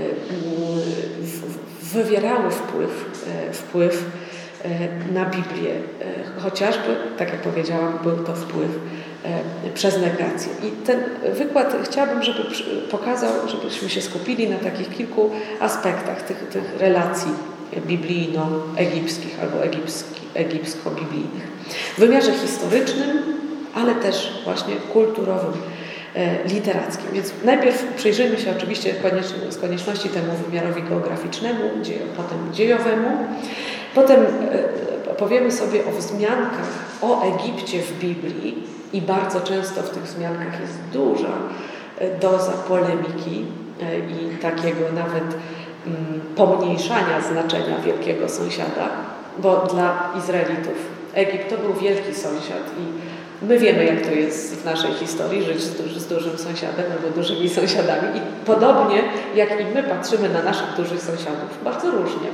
S1: wywierały wpływ, wpływ na Biblię. Chociażby, tak jak powiedziałam, był to wpływ przez negację. I ten wykład chciałabym, żeby pokazał, żebyśmy się skupili na takich kilku aspektach tych, tych relacji biblijno-egipskich albo egipsko-biblijnych. W wymiarze historycznym, ale też właśnie kulturowym, literackim. Więc najpierw przyjrzyjmy się oczywiście z konieczności temu wymiarowi geograficznemu, potem dziejowemu. Potem powiemy sobie o wzmiankach o Egipcie w Biblii i bardzo często w tych wzmiankach jest duża doza polemiki i takiego nawet pomniejszania znaczenia wielkiego sąsiada, bo dla Izraelitów Egipt to był wielki sąsiad i my wiemy, jak to jest w naszej historii, żyć z, duży, z dużym sąsiadem albo dużymi sąsiadami i podobnie jak i my patrzymy na naszych dużych sąsiadów, bardzo różnie.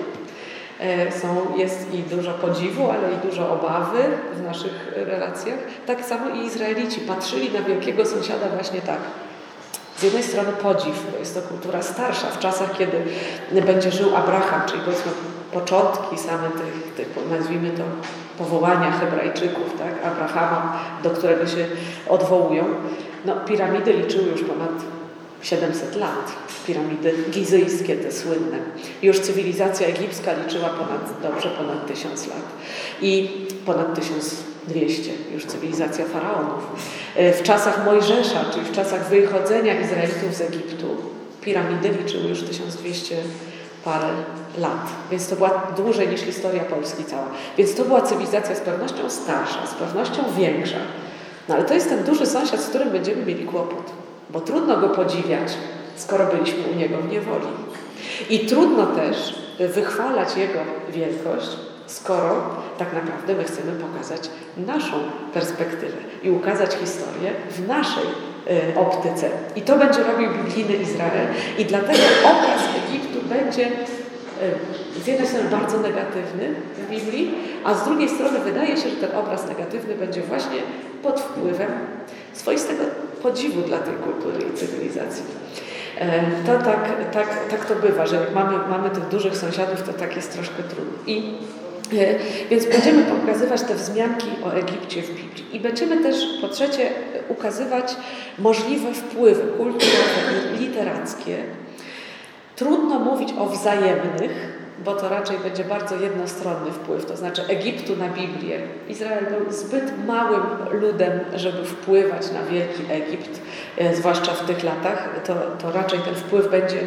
S1: Są, jest i dużo podziwu, ale i dużo obawy w naszych relacjach. Tak samo i Izraelici patrzyli na wielkiego sąsiada właśnie tak. Z jednej strony podziw, bo jest to kultura starsza, w czasach, kiedy będzie żył Abraham, czyli powiedzmy początki same tych, tych nazwijmy to, powołania Hebrajczyków, tak, Abrahama, do którego się odwołują. No, piramidy liczyły już ponad siedemset lat. Piramidy gizyjskie, te słynne. Już cywilizacja egipska liczyła ponad, dobrze ponad tysiąc lat. I ponad tysiąc dwieście już cywilizacja faraonów. W czasach Mojżesza, czyli w czasach wychodzenia Izraelitów z Egiptu, piramidy liczyły już tysiąc dwieście parę lat. Więc to była dłużej niż historia Polski cała. Więc to była cywilizacja z pewnością starsza, z pewnością większa. No ale to jest ten duży sąsiad, z którym będziemy mieli kłopot. Bo trudno go podziwiać, skoro byliśmy u niego w niewoli. I trudno też wychwalać jego wielkość, skoro tak naprawdę my chcemy pokazać naszą perspektywę i ukazać historię w naszej y, optyce. I to będzie robił biblijny Izrael. I dlatego obraz Egiptu będzie y, z jednej strony bardzo negatywny w Biblii, a z drugiej strony wydaje się, że ten obraz negatywny będzie właśnie pod wpływem swoistego podziwu dla tej kultury i cywilizacji. To tak, tak, tak to bywa, że jak mamy, mamy tych dużych sąsiadów, to tak jest troszkę trudno. I, więc będziemy pokazywać te wzmianki o Egipcie w Biblii. I będziemy też, po trzecie, ukazywać możliwe wpływy kulturowe i literackie. Trudno mówić o wzajemnych, bo to raczej będzie bardzo jednostronny wpływ, to znaczy Egiptu na Biblię. Izrael był zbyt małym ludem, żeby wpływać na wielki Egipt, e, zwłaszcza w tych latach. To, to raczej ten wpływ będzie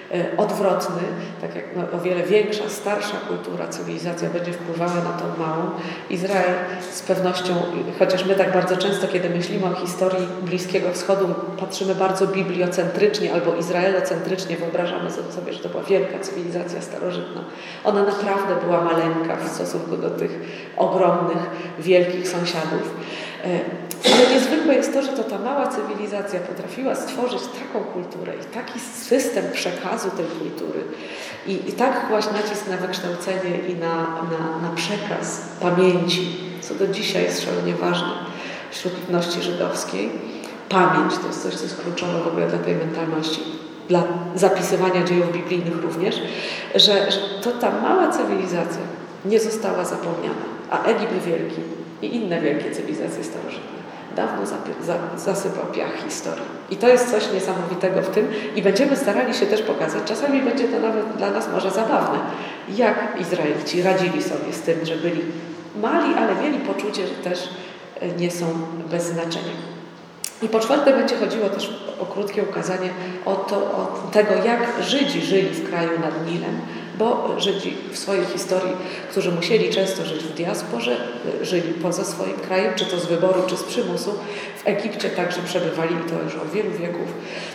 S1: odwrotny, tak jak no, o wiele większa, starsza kultura, cywilizacja będzie wpływała na tą małą. Izrael z pewnością, chociaż my tak bardzo często, kiedy myślimy o historii Bliskiego Wschodu, patrzymy bardzo bibliocentrycznie albo izraelocentrycznie, wyobrażamy sobie, że to była wielka cywilizacja starożytna. Ona naprawdę była maleńka w stosunku do tych ogromnych, wielkich sąsiadów. Ale niezwykłe jest to, że to ta mała cywilizacja potrafiła stworzyć taką kulturę i taki system przekazu tej kultury i, i tak kłaść nacisk na wykształcenie i na, na, na przekaz pamięci, co do dzisiaj jest szalenie ważne wśród ludności żydowskiej. Pamięć to jest coś, co jest kluczowe w ogóle dla tej mentalności, dla zapisywania dziejów biblijnych również, że, że to ta mała cywilizacja nie została zapomniana, a Egipt Wielki i inne wielkie cywilizacje starożytne dawno zasypał piach historii. I to jest coś niesamowitego w tym i będziemy starali się też pokazać, czasami będzie to nawet dla nas może zabawne, jak Izraelici radzili sobie z tym, że byli mali, ale mieli poczucie, że też nie są bez znaczenia. I po czwarte będzie chodziło też o krótkie ukazanie o, to, o tego, jak Żydzi żyli w kraju nad Nilem, bo Żydzi w swojej historii, którzy musieli często żyć w diasporze, żyli poza swoim krajem, czy to z wyboru, czy z przymusu, w Egipcie także przebywali i to już od wielu wieków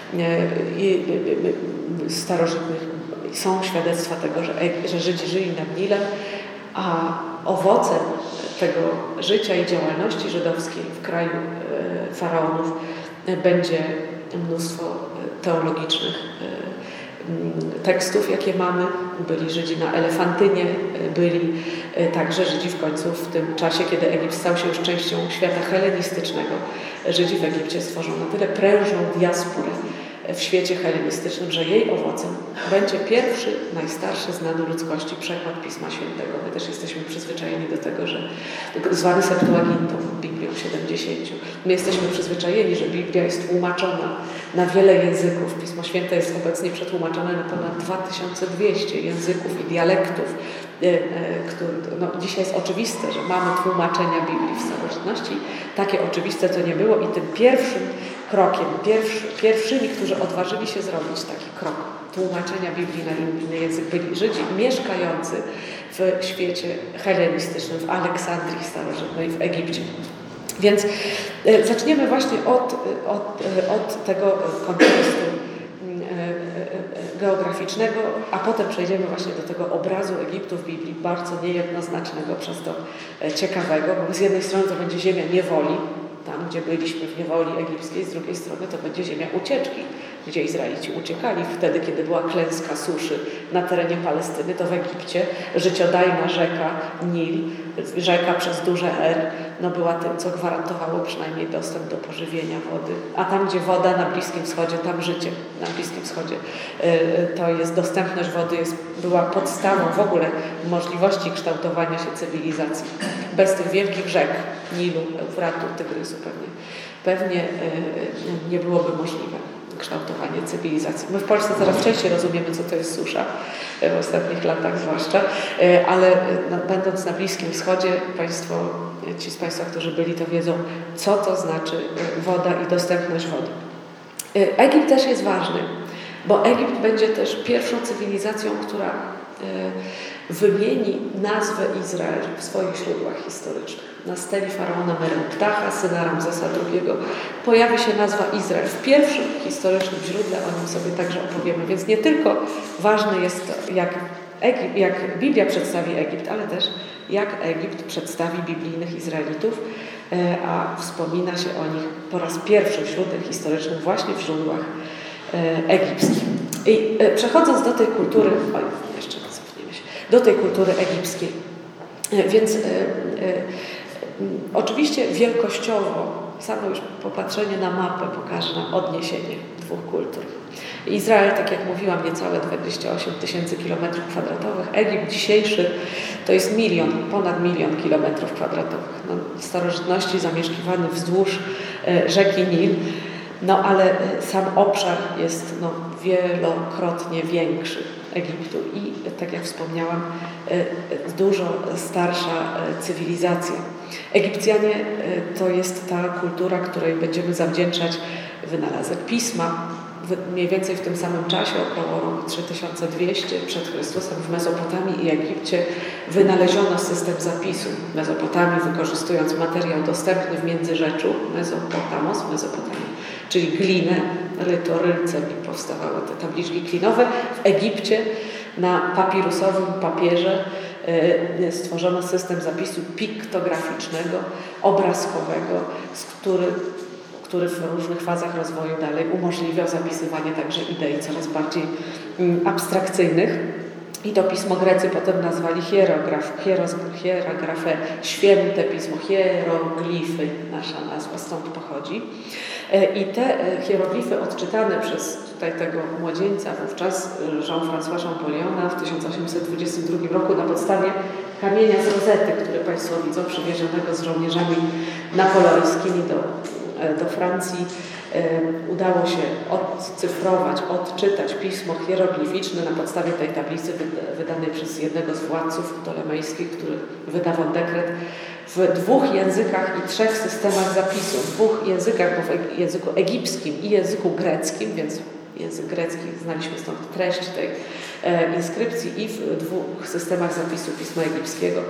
S1: starożytnych. Są świadectwa tego, że, że Żydzi żyli nad Nilem, a owocem tego życia i działalności żydowskiej w kraju faraonów będzie mnóstwo teologicznych tekstów, jakie mamy. Byli Żydzi na Elefantynie, byli także Żydzi w końcu w tym czasie, kiedy Egipt stał się już częścią świata helenistycznego. Żydzi w Egipcie stworzą na tyle prężną diasporę w świecie helenistycznym, że jej owocem będzie pierwszy, najstarszy znany ludzkości przekład Pisma Świętego. My też jesteśmy przyzwyczajeni do tego, że zwany Septuagintą, Biblią siedemdziesięciu. My jesteśmy przyzwyczajeni, że Biblia jest tłumaczona na wiele języków. Pismo Święte jest obecnie przetłumaczone na ponad dwa tysiące dwieście języków i dialektów. Który, no, dzisiaj jest oczywiste, że mamy tłumaczenia Biblii w starożytności. Takie oczywiste to nie było i tym pierwszym krokiem, pierwszy, pierwszymi, którzy odważyli się zrobić taki krok tłumaczenia Biblii na inny język, byli Żydzi mieszkający w świecie helenistycznym, w Aleksandrii starożytnej, w Egipcie. Więc e, zaczniemy właśnie od, od, od tego kontekstu geograficznego, a potem przejdziemy właśnie do tego obrazu Egiptu w Biblii, bardzo niejednoznacznego, przez to ciekawego, bo z jednej strony to będzie ziemia niewoli, tam gdzie byliśmy w niewoli egipskiej, z drugiej strony to będzie ziemia ucieczki, gdzie Izraelici uciekali wtedy, kiedy była klęska suszy na terenie Palestyny, to w Egipcie życiodajna rzeka Nil, rzeka przez duże R, no była tym, co gwarantowało przynajmniej dostęp do pożywienia wody. A tam, gdzie woda na Bliskim Wschodzie, tam życie na Bliskim Wschodzie. To jest dostępność wody, jest, była podstawą w ogóle możliwości kształtowania się cywilizacji. Bez tych wielkich rzek, Nilu, Eufratu, Tygrysu pewnie, pewnie nie byłoby możliwe kształtowanie cywilizacji. My w Polsce coraz częściej rozumiemy, co to jest susza, w ostatnich latach zwłaszcza, ale no, będąc na Bliskim Wschodzie, Państwo, ci z Państwa, którzy byli, to wiedzą, co to znaczy woda i dostępność wody. Egipt też jest ważny, bo Egipt będzie też pierwszą cywilizacją, która wymieni nazwę Izrael w swoich źródłach historycznych. Na steli faraona Merenptacha, syna Ramzesa drugiego, pojawi się nazwa Izrael. W pierwszym historycznym źródle o nim sobie także opowiemy. Więc nie tylko ważne jest, jak, Egipt, jak Biblia przedstawi Egipt, ale też jak Egipt przedstawi biblijnych Izraelitów, a wspomina się o nich po raz pierwszy w źródłach historycznych, właśnie w źródłach egipskich. I przechodząc do tej kultury, oj, jeszcze cofniemy się, do tej kultury egipskiej, więc oczywiście wielkościowo, samo już popatrzenie na mapę pokaże nam odniesienie dwóch kultur. Izrael, tak jak mówiłam, niecałe dwadzieścia osiem tysięcy kilometrów kwadratowych. Egipt dzisiejszy to jest milion, ponad milion kilometrów kwadratowych. No, w starożytności zamieszkiwany wzdłuż rzeki Nil, no ale sam obszar jest no, wielokrotnie większy Egiptu i, tak jak wspomniałam, dużo starsza cywilizacja. Egipcjanie to jest ta kultura, której będziemy zawdzięczać wynalazek pisma, mniej więcej w tym samym czasie, około roku trzy tysiące dwieście przed Chrystusem, w Mezopotamii i Egipcie wynaleziono system zapisu. W Mezopotamii, wykorzystując materiał dostępny w Międzyrzeczu, Mezopotamos, Mezopotamii, czyli glinę, ryto rylcem i powstawały te tabliczki klinowe. W Egipcie na papirusowym papierze stworzono system zapisu piktograficznego, obrazkowego, z który, który w różnych fazach rozwoju dalej umożliwiał zapisywanie także idei coraz bardziej abstrakcyjnych. I to pismo Grecy potem nazwali hierograf, hieros, hierografę, święte pismo, hieroglify, nasza nazwa stąd pochodzi. I te hieroglify odczytane przez tutaj tego młodzieńca wówczas, Jean-François Champolliona, w tysiąc osiemset dwudziestym drugim roku na podstawie kamienia z Rozety, który Państwo widzą, przywiezionego z żołnierzami napoleońskimi do, do Francji, udało się odcyfrować, odczytać pismo hieroglificzne na podstawie tej tablicy wydanej przez jednego z władców ptolemejskich, który wydawał dekret w dwóch językach i trzech systemach zapisu. W dwóch językach, bo w języku egipskim i języku greckim, więc język grecki, znaliśmy stąd treść tej e, inskrypcji, i w dwóch systemach zapisu pisma egipskiego,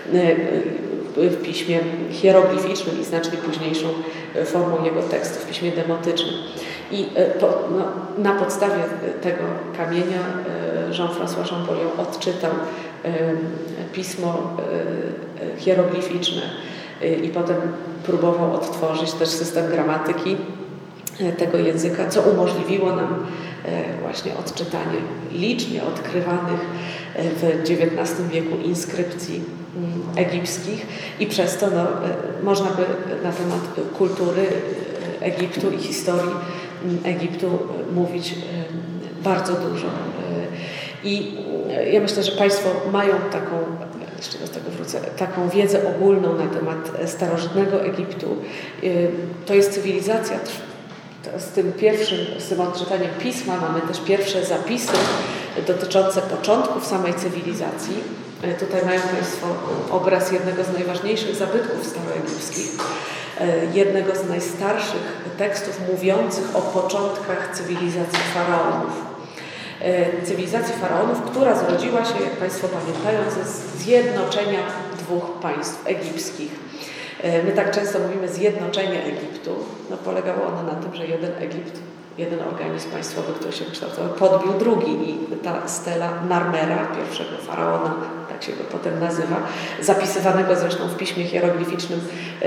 S1: e, w piśmie hieroglificznym i znacznie późniejszą formą jego tekstu, w piśmie demotycznym. I e, po, no, na podstawie tego kamienia e, Jean-François Champollion odczytał e, pismo e, hieroglificzne e, i potem próbował odtworzyć też system gramatyki tego języka, co umożliwiło nam właśnie odczytanie licznie odkrywanych w dziewiętnastym wieku inskrypcji egipskich, i przez to no, można by na temat kultury Egiptu i historii Egiptu mówić bardzo dużo. I ja myślę, że Państwo mają taką, jeszcze do tego wrócę, taką wiedzę ogólną na temat starożytnego Egiptu. To jest cywilizacja. Z tym pierwszym, z tym odczytaniem pisma mamy też pierwsze zapisy dotyczące początków samej cywilizacji. Tutaj mają Państwo obraz jednego z najważniejszych zabytków staroegipskich, jednego z najstarszych tekstów mówiących o początkach cywilizacji faraonów. Cywilizacji faraonów, która zrodziła się, jak Państwo pamiętają, ze zjednoczenia dwóch państw egipskich. My tak często mówimy zjednoczenie Egiptu. No, polegało ono na tym, że jeden Egipt, jeden organizm państwowy, który się kształtował, podbił drugi, i ta stela Narmera, pierwszego faraona, tak się go potem nazywa, zapisywanego zresztą w piśmie hieroglificznym,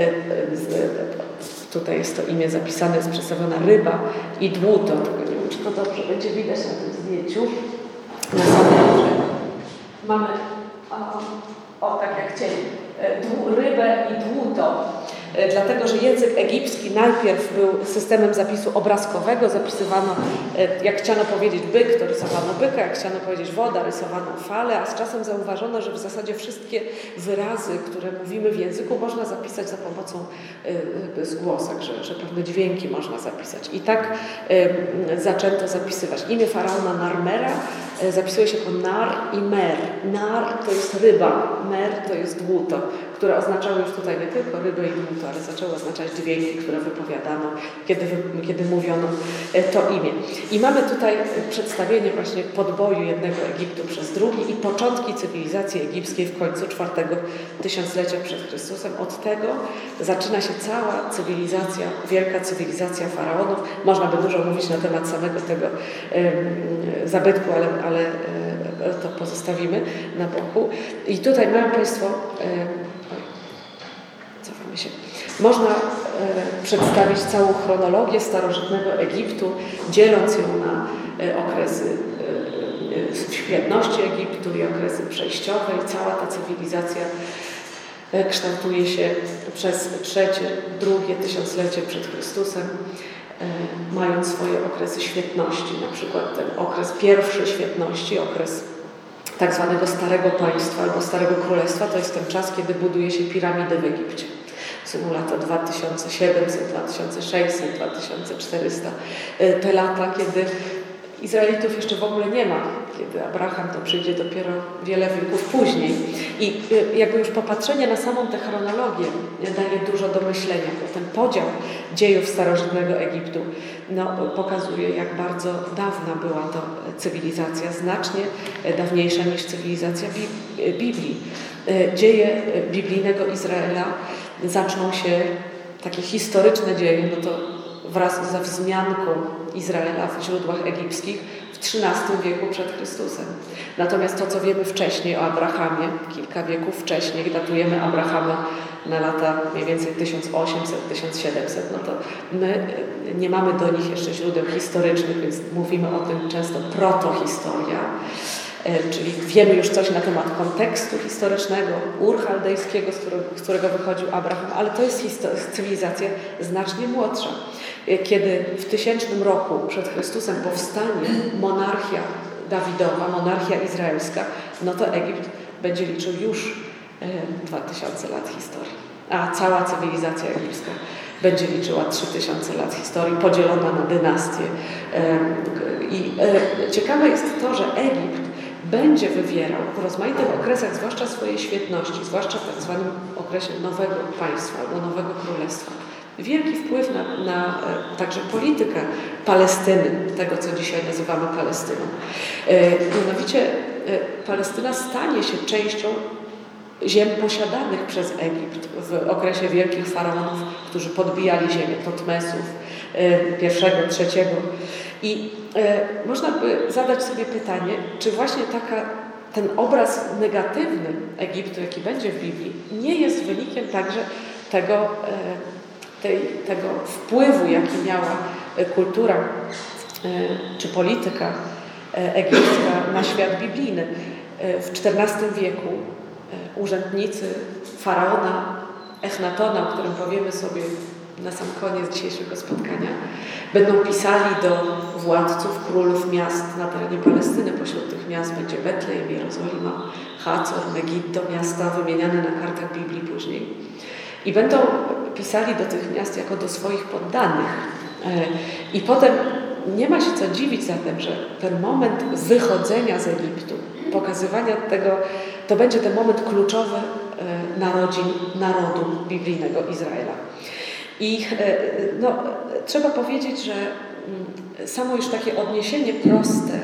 S1: tutaj jest to imię zapisane, jest przedstawiona ryba i dłuto. Nie wiem, czy to dobrze będzie widać na tym zdjęciu. Na samym górze mamy, o, o tak jak chcieli, rybę i dłuto, dlatego że język egipski najpierw był systemem zapisu obrazkowego, zapisywano, jak chciano powiedzieć byk, to rysowano byka, jak chciano powiedzieć woda, rysowano falę, a z czasem zauważono, że w zasadzie wszystkie wyrazy, które mówimy w języku, można zapisać za pomocą zgłosek, że, że pewne dźwięki można zapisać. I tak zaczęto zapisywać. Imię faraona Narmera zapisuje się po nar i mer. Nar to jest ryba, mer to jest dłuto, które oznaczały już tutaj nie tylko rybę i dłuto, ale zaczęły oznaczać dźwięki, które wypowiadano, kiedy, kiedy mówiono to imię. I mamy tutaj przedstawienie właśnie podboju jednego Egiptu przez drugi i początki cywilizacji egipskiej w końcu czwartego tysiąclecia przed Chrystusem. Od tego zaczyna się cała cywilizacja, wielka cywilizacja faraonów. Można by dużo mówić na temat samego tego um, zabytku, ale, ale um, to pozostawimy na boku. I tutaj mają Państwo um, Cofamy się. Można e, przedstawić całą chronologię starożytnego Egiptu, dzieląc ją na e, okresy e, świetności Egiptu i okresy przejściowe, i cała ta cywilizacja e, kształtuje się przez trzecie, drugie tysiąclecie przed Chrystusem, e, mając swoje okresy świetności, na przykład ten okres pierwszy świetności, okres tak zwanego Starego Państwa albo Starego Królestwa, to jest ten czas, kiedy buduje się piramidy w Egipcie. Są lata dwa tysiące siedemset, dwa tysiące sześćset, dwa tysiące czterysta. Te lata, kiedy Izraelitów jeszcze w ogóle nie ma, kiedy Abraham to przyjdzie dopiero wiele wieków później. I jakby już popatrzenie na samą tę chronologię daje dużo do myślenia, bo ten podział dziejów starożytnego Egiptu no, pokazuje, jak bardzo dawna była to cywilizacja, znacznie dawniejsza niż cywilizacja Biblii. Dzieje biblijnego Izraela zaczną się, takie historyczne dzieje, no to wraz ze wzmianką Izraela w źródłach egipskich w trzynastym wieku przed Chrystusem. Natomiast to, co wiemy wcześniej o Abrahamie, kilka wieków wcześniej, datujemy Abrahama na lata mniej więcej tysiąc osiemset do tysiąc siedemset, no to my nie mamy do nich jeszcze źródeł historycznych, więc mówimy o tym często protohistoria, czyli wiemy już coś na temat kontekstu historycznego, Ur chaldejskiego, z którego, z którego wychodził Abraham, ale to jest cywilizacja znacznie młodsza. Kiedy w tysięcznym roku przed Chrystusem powstanie monarchia Dawidowa, monarchia izraelska, no to Egipt będzie liczył już dwa tysiące lat historii, a cała cywilizacja egipska będzie liczyła trzy tysiące lat historii, podzielona na dynastie. I ciekawe jest to, że Egipt będzie wywierał w rozmaitych okresach, zwłaszcza swojej świetności, zwłaszcza w tak zwanym okresie nowego państwa albo nowego królestwa, wielki wpływ na, na także politykę Palestyny, tego co dzisiaj nazywamy Palestyną. Mianowicie Palestyna stanie się częścią ziem posiadanych przez Egipt w okresie wielkich faraonów, którzy podbijali ziemię, Totmesów, pierwszego, trzeciego. I e, można by zadać sobie pytanie, czy właśnie taka, ten obraz negatywny Egiptu, jaki będzie w Biblii, nie jest wynikiem także tego, e, tej, tego wpływu, jaki miała kultura e, czy polityka e, egipska na świat biblijny. E, w czternastym wieku e, urzędnicy faraona Echnatona, o którym powiemy sobie na sam koniec dzisiejszego spotkania, będą pisali do władców, królów miast na terenie Palestyny. Pośród tych miast będzie Betlejem, Jerozolima, Hacor, Megiddo, miasta wymieniane na kartach Biblii później. I będą pisali do tych miast jako do swoich poddanych. I potem nie ma się co dziwić zatem, że ten moment wychodzenia z Egiptu, pokazywania tego, to będzie ten moment kluczowy narodzin narodu biblijnego Izraela. I no, trzeba powiedzieć, że samo już takie odniesienie proste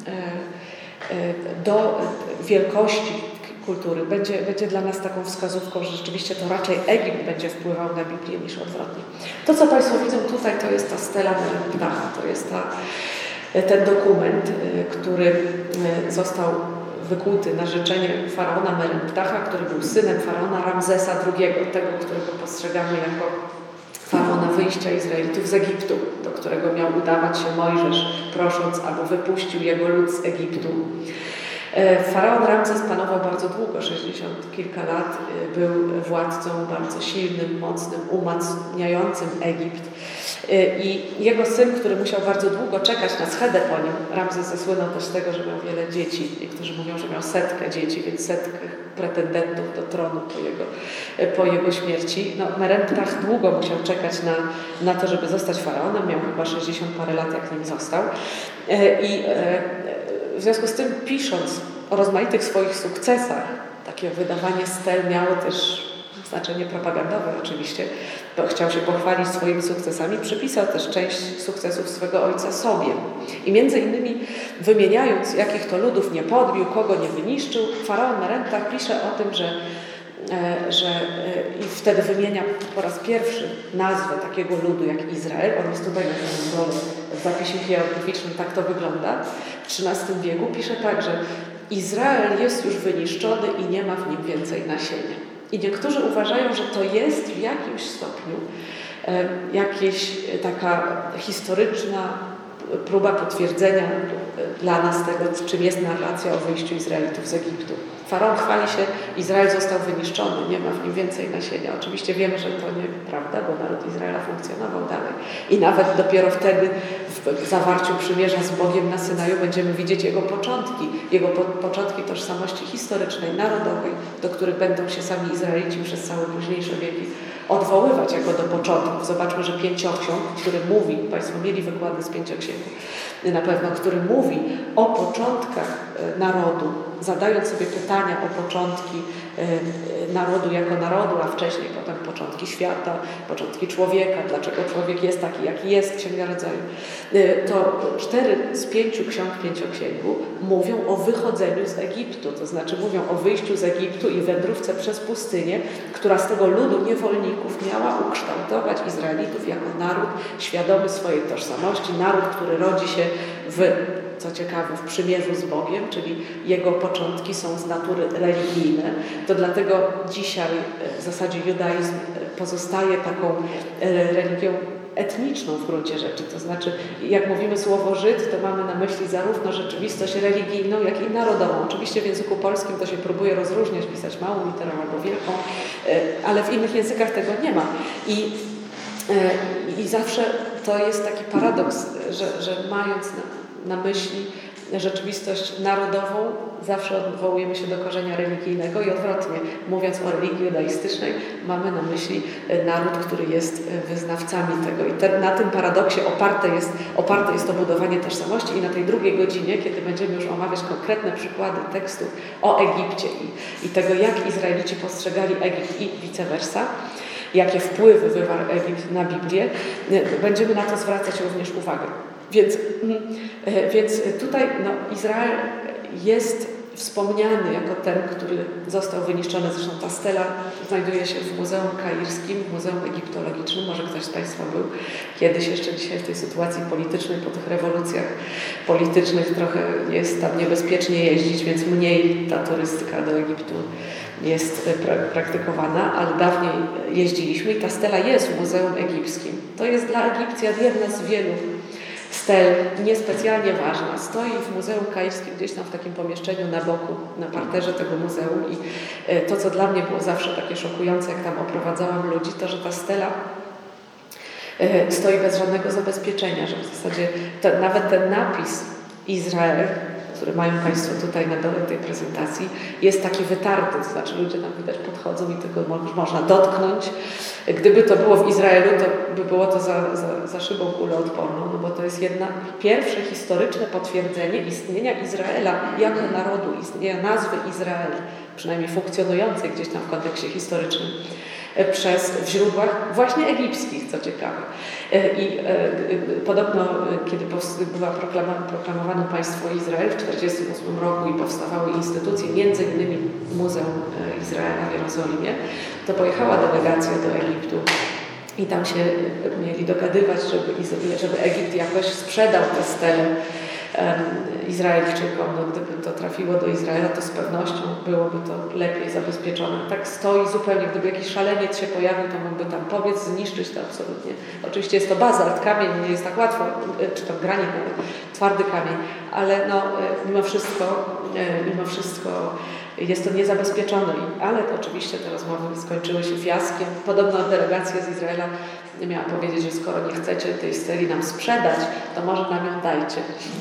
S1: do wielkości kultury będzie, będzie dla nas taką wskazówką, że rzeczywiście to raczej Egipt będzie wpływał na Biblię niż odwrotnie. To, co Państwo widzą tutaj, to jest ta stela Merenptacha, to jest ta, ten dokument, który został wykuty na życzenie faraona Merenptacha, który był synem faraona Ramzesa drugiego, tego, którego postrzegamy jako faraona wyjścia Izraelitów z Egiptu, do którego miał udawać się Mojżesz, prosząc, aby wypuścił jego lud z Egiptu. Faraon Ramzes panował bardzo długo, sześćdziesiąt kilka lat, był władcą bardzo silnym, mocnym, umacniającym Egipt. I jego syn, który musiał bardzo długo czekać na schedę po nim, Ramzes zasłynął też z tego, że miał wiele dzieci. Niektórzy mówią, że miał setkę dzieci, więc setkę pretendentów do tronu po jego, po jego śmierci. No, Merenptach długo musiał czekać na, na to, żeby zostać faraonem. Miał chyba sześćdziesiąt parę lat, jak nim został. I w związku z tym, pisząc o rozmaitych swoich sukcesach, takie wydawanie stel miało też znaczenie propagandowe oczywiście, bo chciał się pochwalić swoimi sukcesami, przypisał też część sukcesów swego ojca sobie. I między innymi wymieniając, jakich to ludów nie podbił, kogo nie wyniszczył, faraon Merenptach pisze o tym, że, że i wtedy wymienia po raz pierwszy nazwę takiego ludu jak Izrael. On jest tutaj na tym dole w zapisie hieroglificznym, tak to wygląda. W trzynastym wieku pisze tak, że Izrael jest już wyniszczony i nie ma w nim więcej nasienia. I niektórzy uważają, że to jest w jakimś stopniu e, jakaś taka historyczna próba potwierdzenia dla nas tego, czym jest narracja o wyjściu Izraelitów z Egiptu. Faraon chwali się, Izrael został wyniszczony, nie ma w nim więcej nasienia. Oczywiście wiemy, że to nieprawda, bo naród Izraela funkcjonował dalej. I nawet dopiero wtedy w w zawarciu przymierza z Bogiem na Synaju będziemy widzieć Jego początki, Jego po, początki tożsamości historycznej, narodowej, do których będą się sami Izraelici przez całe późniejsze wieki odwoływać jako do początków. Zobaczmy, że Pięcioksiąg, który mówi, Państwo mieli wykłady z Pięcioksięgu, na pewno, który mówi o początkach narodu, zadając sobie pytania o początki narodu jako narodu, a wcześniej potem początki świata, początki człowieka, dlaczego człowiek jest taki, jaki jest, Księga Rodzaju, to cztery z pięciu ksiąg Pięcioksięgu mówią o wychodzeniu z Egiptu, to znaczy mówią o wyjściu z Egiptu i wędrówce przez pustynię, która z tego ludu niewolników miała ukształtować Izraelitów jako naród świadomy swojej tożsamości, naród, który rodzi się w, co ciekawe, w przymierzu z Bogiem, czyli jego początki są z natury religijne. To dlatego dzisiaj w zasadzie judaizm pozostaje taką religią etniczną w gruncie rzeczy. To znaczy, jak mówimy słowo Żyd, to mamy na myśli zarówno rzeczywistość religijną, jak i narodową. Oczywiście w języku polskim to się próbuje rozróżniać, pisać małą literą albo wielką, ale w innych językach tego nie ma. I, i zawsze to jest taki paradoks, że, że mając na, na myśli rzeczywistość narodową, zawsze odwołujemy się do korzenia religijnego i odwrotnie, mówiąc o religii judaistycznej, mamy na myśli naród, który jest wyznawcami tego. I te, na tym paradoksie oparte jest, oparte jest to budowanie tożsamości i na tej drugiej godzinie, kiedy będziemy już omawiać konkretne przykłady tekstów o Egipcie i, i tego, jak Izraelici postrzegali Egipt i vice versa, jakie wpływy wywarł Egipt na Biblię, będziemy na to zwracać również uwagę. Więc, więc tutaj no, Izrael jest wspomniany jako ten, który został wyniszczony. Zresztą ta stela znajduje się w Muzeum Kairskim, w Muzeum Egiptologicznym. Może ktoś z Państwa był kiedyś, jeszcze dzisiaj w tej sytuacji politycznej, po tych rewolucjach politycznych trochę jest tam niebezpiecznie jeździć, więc mniej ta turystyka do Egiptu jest pra- praktykowana, ale dawniej jeździliśmy i ta stela jest w Muzeum Egipskim. To jest dla Egipcjan jedna z wielu stel niespecjalnie ważna. Stoi w Muzeum Kairskim, gdzieś tam w takim pomieszczeniu na boku, na parterze tego muzeum i to, co dla mnie było zawsze takie szokujące, jak tam oprowadzałam ludzi, to, że ta stela stoi bez żadnego zabezpieczenia, że w zasadzie to, nawet ten napis Izrael, który mają Państwo tutaj na dole tej prezentacji, jest taki wytarty, to znaczy ludzie tam widać podchodzą i tego można dotknąć. Gdyby to było w Izraelu, to by było to za, za, za szybą kuloodporną, no bo to jest jedna, pierwsze historyczne potwierdzenie istnienia Izraela jako narodu, istnienia nazwy Izrael, przynajmniej funkcjonującej gdzieś tam w kontekście historycznym, przez, w źródłach właśnie egipskich, co ciekawe. I e, podobno, kiedy była proklamowane państwo Izrael w tysiąc dziewięćset czterdziestym ósmym roku i powstawały instytucje, między innymi Muzeum Izraela w Jerozolimie, to pojechała delegacja do Egiptu i tam się mieli dogadywać, żeby, żeby Egipt jakoś sprzedał tę stelę Izraelczykom. No, gdyby to trafiło do Izraela, to z pewnością byłoby to lepiej zabezpieczone. Tak stoi zupełnie, gdyby jakiś szaleniec się pojawił, to mógłby tam pobiec, zniszczyć to absolutnie. Oczywiście jest to bazalt, kamień, nie jest tak łatwo, czy tam granit, twardy kamień, ale no, mimo wszystko, mimo wszystko jest to niezabezpieczone. Ale to oczywiście te rozmowy skończyły się fiaskiem. Podobno delegacja z Izraela miała powiedzieć, że skoro nie chcecie tej steli nam sprzedać, to może nam ją dajcie.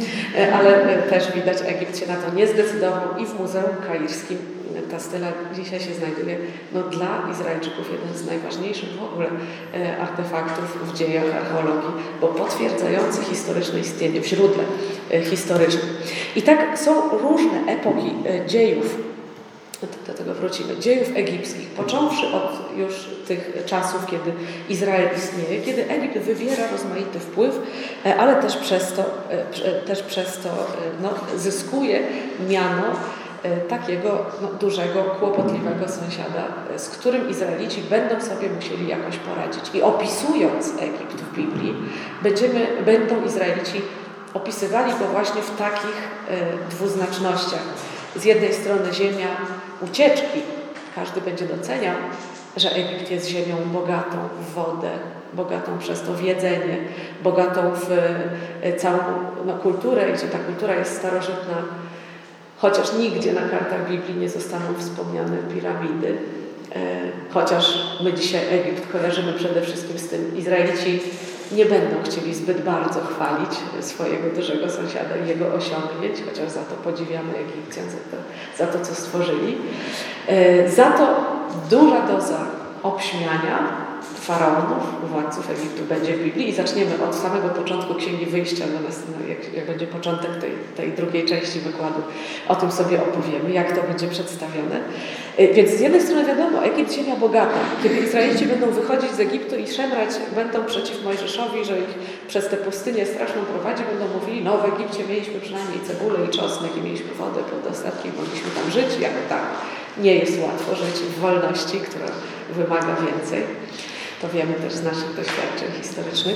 S1: Ale też widać, Egipt się na to nie zdecydował i w Muzeum Kairskim ta stela dzisiaj się znajduje no, dla Izraelczyków jeden z najważniejszych w ogóle artefaktów w dziejach archeologii, bo potwierdzający historyczne istnienie w źródle historycznym. I tak są różne epoki dziejów, do tego wrócimy, dziejów egipskich, począwszy od już tych czasów, kiedy Izrael istnieje, kiedy Egipt wywiera rozmaity wpływ, ale też przez to, też przez to no, zyskuje miano takiego no, dużego, kłopotliwego sąsiada, z którym Izraelici będą sobie musieli jakoś poradzić. I opisując Egipt w Biblii, będziemy, będą Izraelici opisywali go właśnie w takich y, dwuznacznościach. Z jednej strony ziemia ucieczki. Każdy będzie doceniał, że Egipt jest ziemią bogatą w wodę, bogatą przez to w jedzenie, bogatą w y, całą no, kulturę, gdzie ta kultura jest starożytna. Chociaż nigdzie na kartach Biblii nie zostaną wspomniane piramidy. Chociaż my dzisiaj Egipt kojarzymy przede wszystkim z tym. Izraelici nie będą chcieli zbyt bardzo chwalić swojego dużego sąsiada i jego osiągnięć, chociaż za to podziwiamy Egipcjan, za to, za to co stworzyli. Za to duża doza obśmiania faraonów, władców Egiptu będzie w Biblii i zaczniemy od samego początku Księgi Wyjścia, do nas, no, jak, jak będzie początek tej, tej drugiej części wykładu, o tym sobie opowiemy, jak to będzie przedstawione. Więc z jednej strony wiadomo, Egipt ziemia bogata. Kiedy Izraelici będą wychodzić z Egiptu i szemrać będą przeciw Mojżeszowi, że ich przez tę pustynię straszną prowadzi, będą mówili, no w Egipcie mieliśmy przynajmniej cebulę i czosnek i mieliśmy wodę pod dostatkiem, mogliśmy tam żyć, jak tak. Nie jest łatwo żyć w wolności, która wymaga więcej. To wiemy też z naszych doświadczeń historycznych.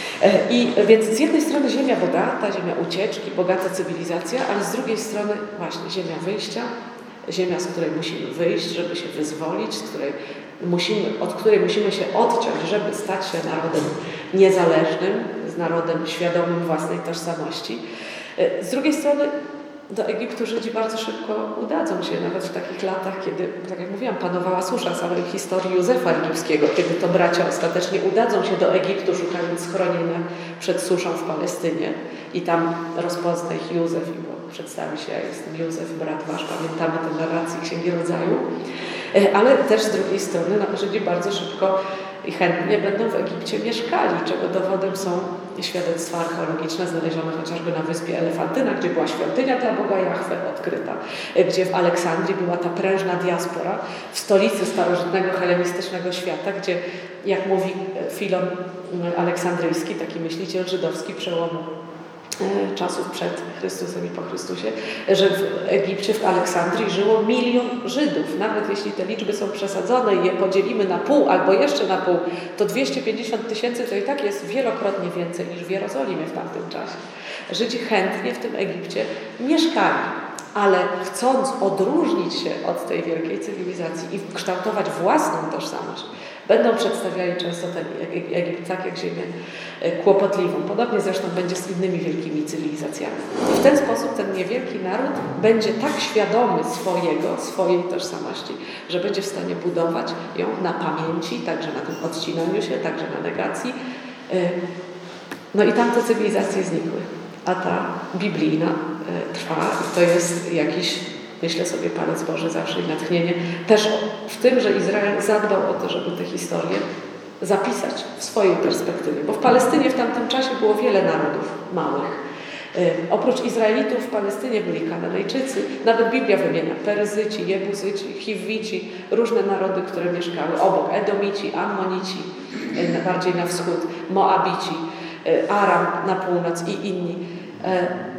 S1: I więc z jednej strony ziemia bogata, ziemia ucieczki, bogata cywilizacja, ale z drugiej strony właśnie ziemia wyjścia, ziemia, z której musimy wyjść, żeby się wyzwolić, z której musimy, od której musimy się odciąć, żeby stać się narodem niezależnym, z narodem świadomym własnej tożsamości. Z drugiej strony do Egiptu Żydzi bardzo szybko udadzą się, nawet w takich latach, kiedy, tak jak mówiłam, panowała susza całej historii Józefa Egipskiego, kiedy to bracia ostatecznie udadzą się do Egiptu, szukając schronienia przed suszą w Palestynie i tam rozpozna ich Józef i bo przedstawi się, ja jestem Józef, brat wasz, pamiętamy tę narrację Księgi Rodzaju, ale też z drugiej strony no, Żydzi bardzo szybko i chętnie będą w Egipcie mieszkali, czego dowodem są świadectwa archeologiczne znalezione chociażby na wyspie Elefantyna, gdzie była świątynia dla Boga Jahwe odkryta, gdzie w Aleksandrii była ta prężna diaspora, w stolicy starożytnego hellenistycznego świata, gdzie, jak mówi Filon Aleksandryjski, taki myśliciel żydowski przełomu czasów przed Chrystusem i po Chrystusie, że w Egipcie, w Aleksandrii żyło milion Żydów. Nawet jeśli te liczby są przesadzone i je podzielimy na pół albo jeszcze na pół, to dwieście pięćdziesiąt tysięcy to i tak jest wielokrotnie więcej niż w Jerozolimie w tamtym czasie. Żydzi chętnie w tym Egipcie mieszkali, ale chcąc odróżnić się od tej wielkiej cywilizacji i kształtować własną tożsamość, będą przedstawiali często ten Egipt tak jak ziemię kłopotliwą. Podobnie zresztą będzie z innymi wielkimi cywilizacjami. W ten sposób ten niewielki naród będzie tak świadomy swojego, swojej tożsamości, że będzie w stanie budować ją na pamięci, także na tym odcinaniu się, także na negacji. No i tamte cywilizacje znikły, a ta biblijna trwa i to jest jakiś, myślę sobie, palec Boży zawsze i natchnienie. Też w tym, że Izrael zadbał o to, żeby tę historię zapisać w swojej perspektywie. Bo w Palestynie w tamtym czasie było wiele narodów małych. Yy, oprócz Izraelitów w Palestynie byli Kananejczycy, nawet Biblia wymienia Peryzyci, Jebuzyci, Chiwici, różne narody, które mieszkały obok, Edomici, Ammonici, yy, bardziej na wschód, Moabici, yy, Aram na północ i inni. Yy,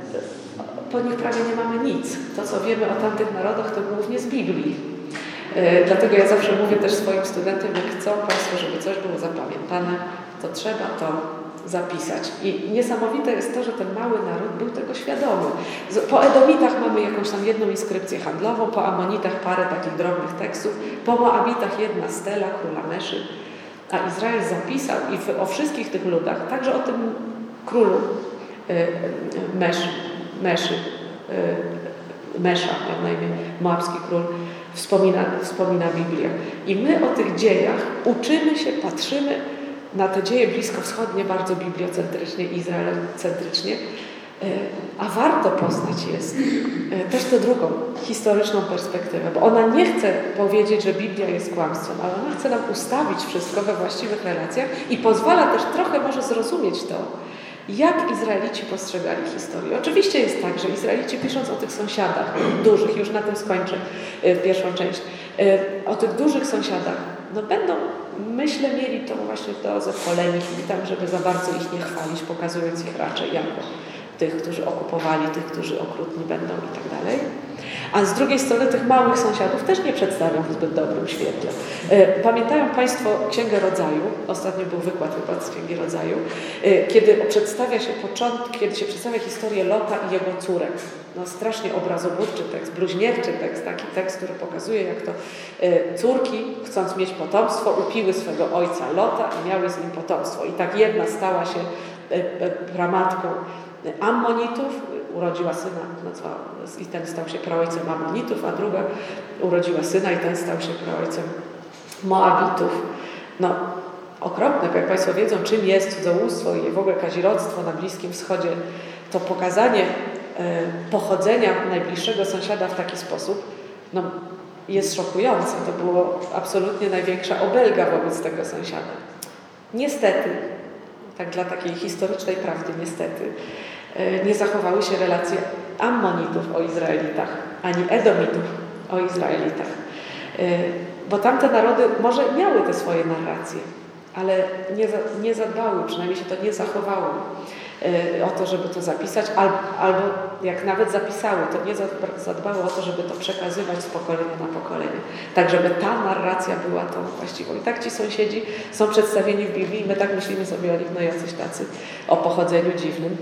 S1: Po nich prawie nie mamy nic. To, co wiemy o tamtych narodach, to głównie z Biblii. Yy, dlatego ja zawsze mówię też swoim studentom, jak chcą Państwo, żeby coś było zapamiętane, to trzeba to zapisać. I niesamowite jest to, że ten mały naród był tego świadomy. Po Edomitach mamy jakąś tam jedną inskrypcję handlową, po Amonitach parę takich drobnych tekstów, po Moabitach jedna stela króla Meszy, a Izrael zapisał i w, o wszystkich tych ludach, także o tym królu yy, Meszy, Meszy, yy, Mesza, miał na imię moabski król, wspomina, wspomina Biblia. I my o tych dziejach uczymy się, patrzymy na te dzieje bliskowschodnie bardzo bibliocentrycznie i izraelocentrycznie, yy, a warto poznać jest yy, też tę drugą, historyczną perspektywę, bo ona nie chce powiedzieć, że Biblia jest kłamstwem, ale ona chce nam ustawić wszystko we właściwych relacjach i pozwala też trochę może zrozumieć to, jak Izraelici postrzegali historię. Oczywiście jest tak, że Izraelici, pisząc o tych sąsiadach dużych, już na tym skończę y, pierwszą część, y, o tych dużych sąsiadach, no będą, myślę, mieli tą właśnie dozę polemiki tam, żeby za bardzo ich nie chwalić, pokazując ich raczej jako tych, którzy okupowali, tych, którzy okrutni będą i tak dalej. A z drugiej strony tych małych sąsiadów też nie przedstawią w zbyt dobrym świetle. Pamiętają Państwo Księgę Rodzaju, ostatnio był wykład chyba z Księgi Rodzaju, kiedy przedstawia się początki, kiedy się przedstawia historię Lota i jego córek. No strasznie obrazobudczy tekst, bluźnierczy tekst, taki tekst, który pokazuje, jak to córki, chcąc mieć potomstwo, upiły swego ojca Lota i miały z nim potomstwo. I tak jedna stała się pramatką Ammonitów, urodziła syna, nazwała, i ten stał się praojcem Ammonitów, a druga urodziła syna i ten stał się praojcem Moabitów. No, okropne, bo jak Państwo wiedzą, czym jest cudzołóstwo i w ogóle kazirodztwo na Bliskim Wschodzie, to pokazanie pochodzenia najbliższego sąsiada w taki sposób no, jest szokujące. To było absolutnie największa obelga wobec tego sąsiada. Niestety, tak dla takiej historycznej prawdy, niestety, nie zachowały się relacje Ammonitów o Izraelitach, ani Edomitów o Izraelitach. Bo tamte narody może miały te swoje narracje, ale nie, nie zadbały, przynajmniej się to nie zachowało o to, żeby to zapisać, albo, albo jak nawet zapisały, to nie zadbały o to, żeby to przekazywać z pokolenia na pokolenie. Tak, żeby ta narracja była tą właściwą. I tak ci sąsiedzi są przedstawieni w Biblii i my tak myślimy sobie o nich, no jacyś tacy o pochodzeniu dziwnym.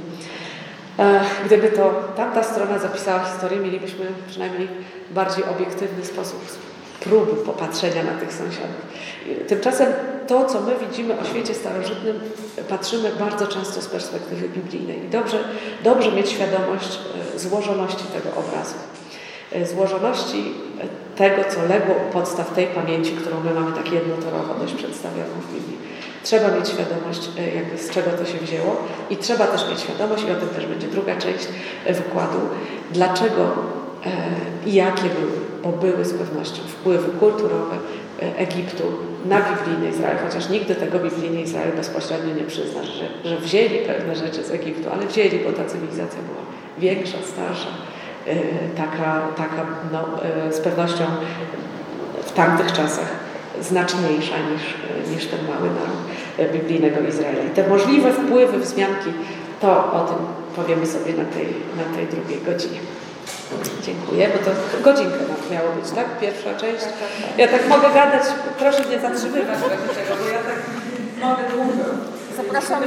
S1: Gdyby to tamta strona zapisała historię, mielibyśmy przynajmniej bardziej obiektywny sposób próby popatrzenia na tych sąsiadów. Tymczasem to, co my widzimy o świecie starożytnym, patrzymy bardzo często z perspektywy biblijnej. I dobrze, dobrze mieć świadomość złożoności tego obrazu. Złożoności tego, co legło u podstaw tej pamięci, którą my mamy tak jednotorowo dość przedstawioną w Biblii. Trzeba mieć świadomość, jakby z czego to się wzięło i trzeba też mieć świadomość, i o tym też będzie druga część wykładu, dlaczego e, i jakie były, bo były z pewnością wpływy kulturowe Egiptu na biblijny Izrael, chociaż nigdy tego biblijny Izrael bezpośrednio nie przyzna, że, że wzięli pewne rzeczy z Egiptu, ale wzięli, bo ta cywilizacja była większa, starsza, e, taka, taka no, e, z pewnością w tamtych czasach znaczniejsza niż, niż ten mały naród biblijnego Izraela. I te możliwe wpływy, wzmianki, to o tym powiemy sobie na tej, na tej drugiej godzinie. Dziękuję, bo to godzinkę miało być, tak? Pierwsza część. Ja tak mogę gadać, proszę nie zatrzymywać tego, bo ja tak mogę długo.
S2: Zapraszamy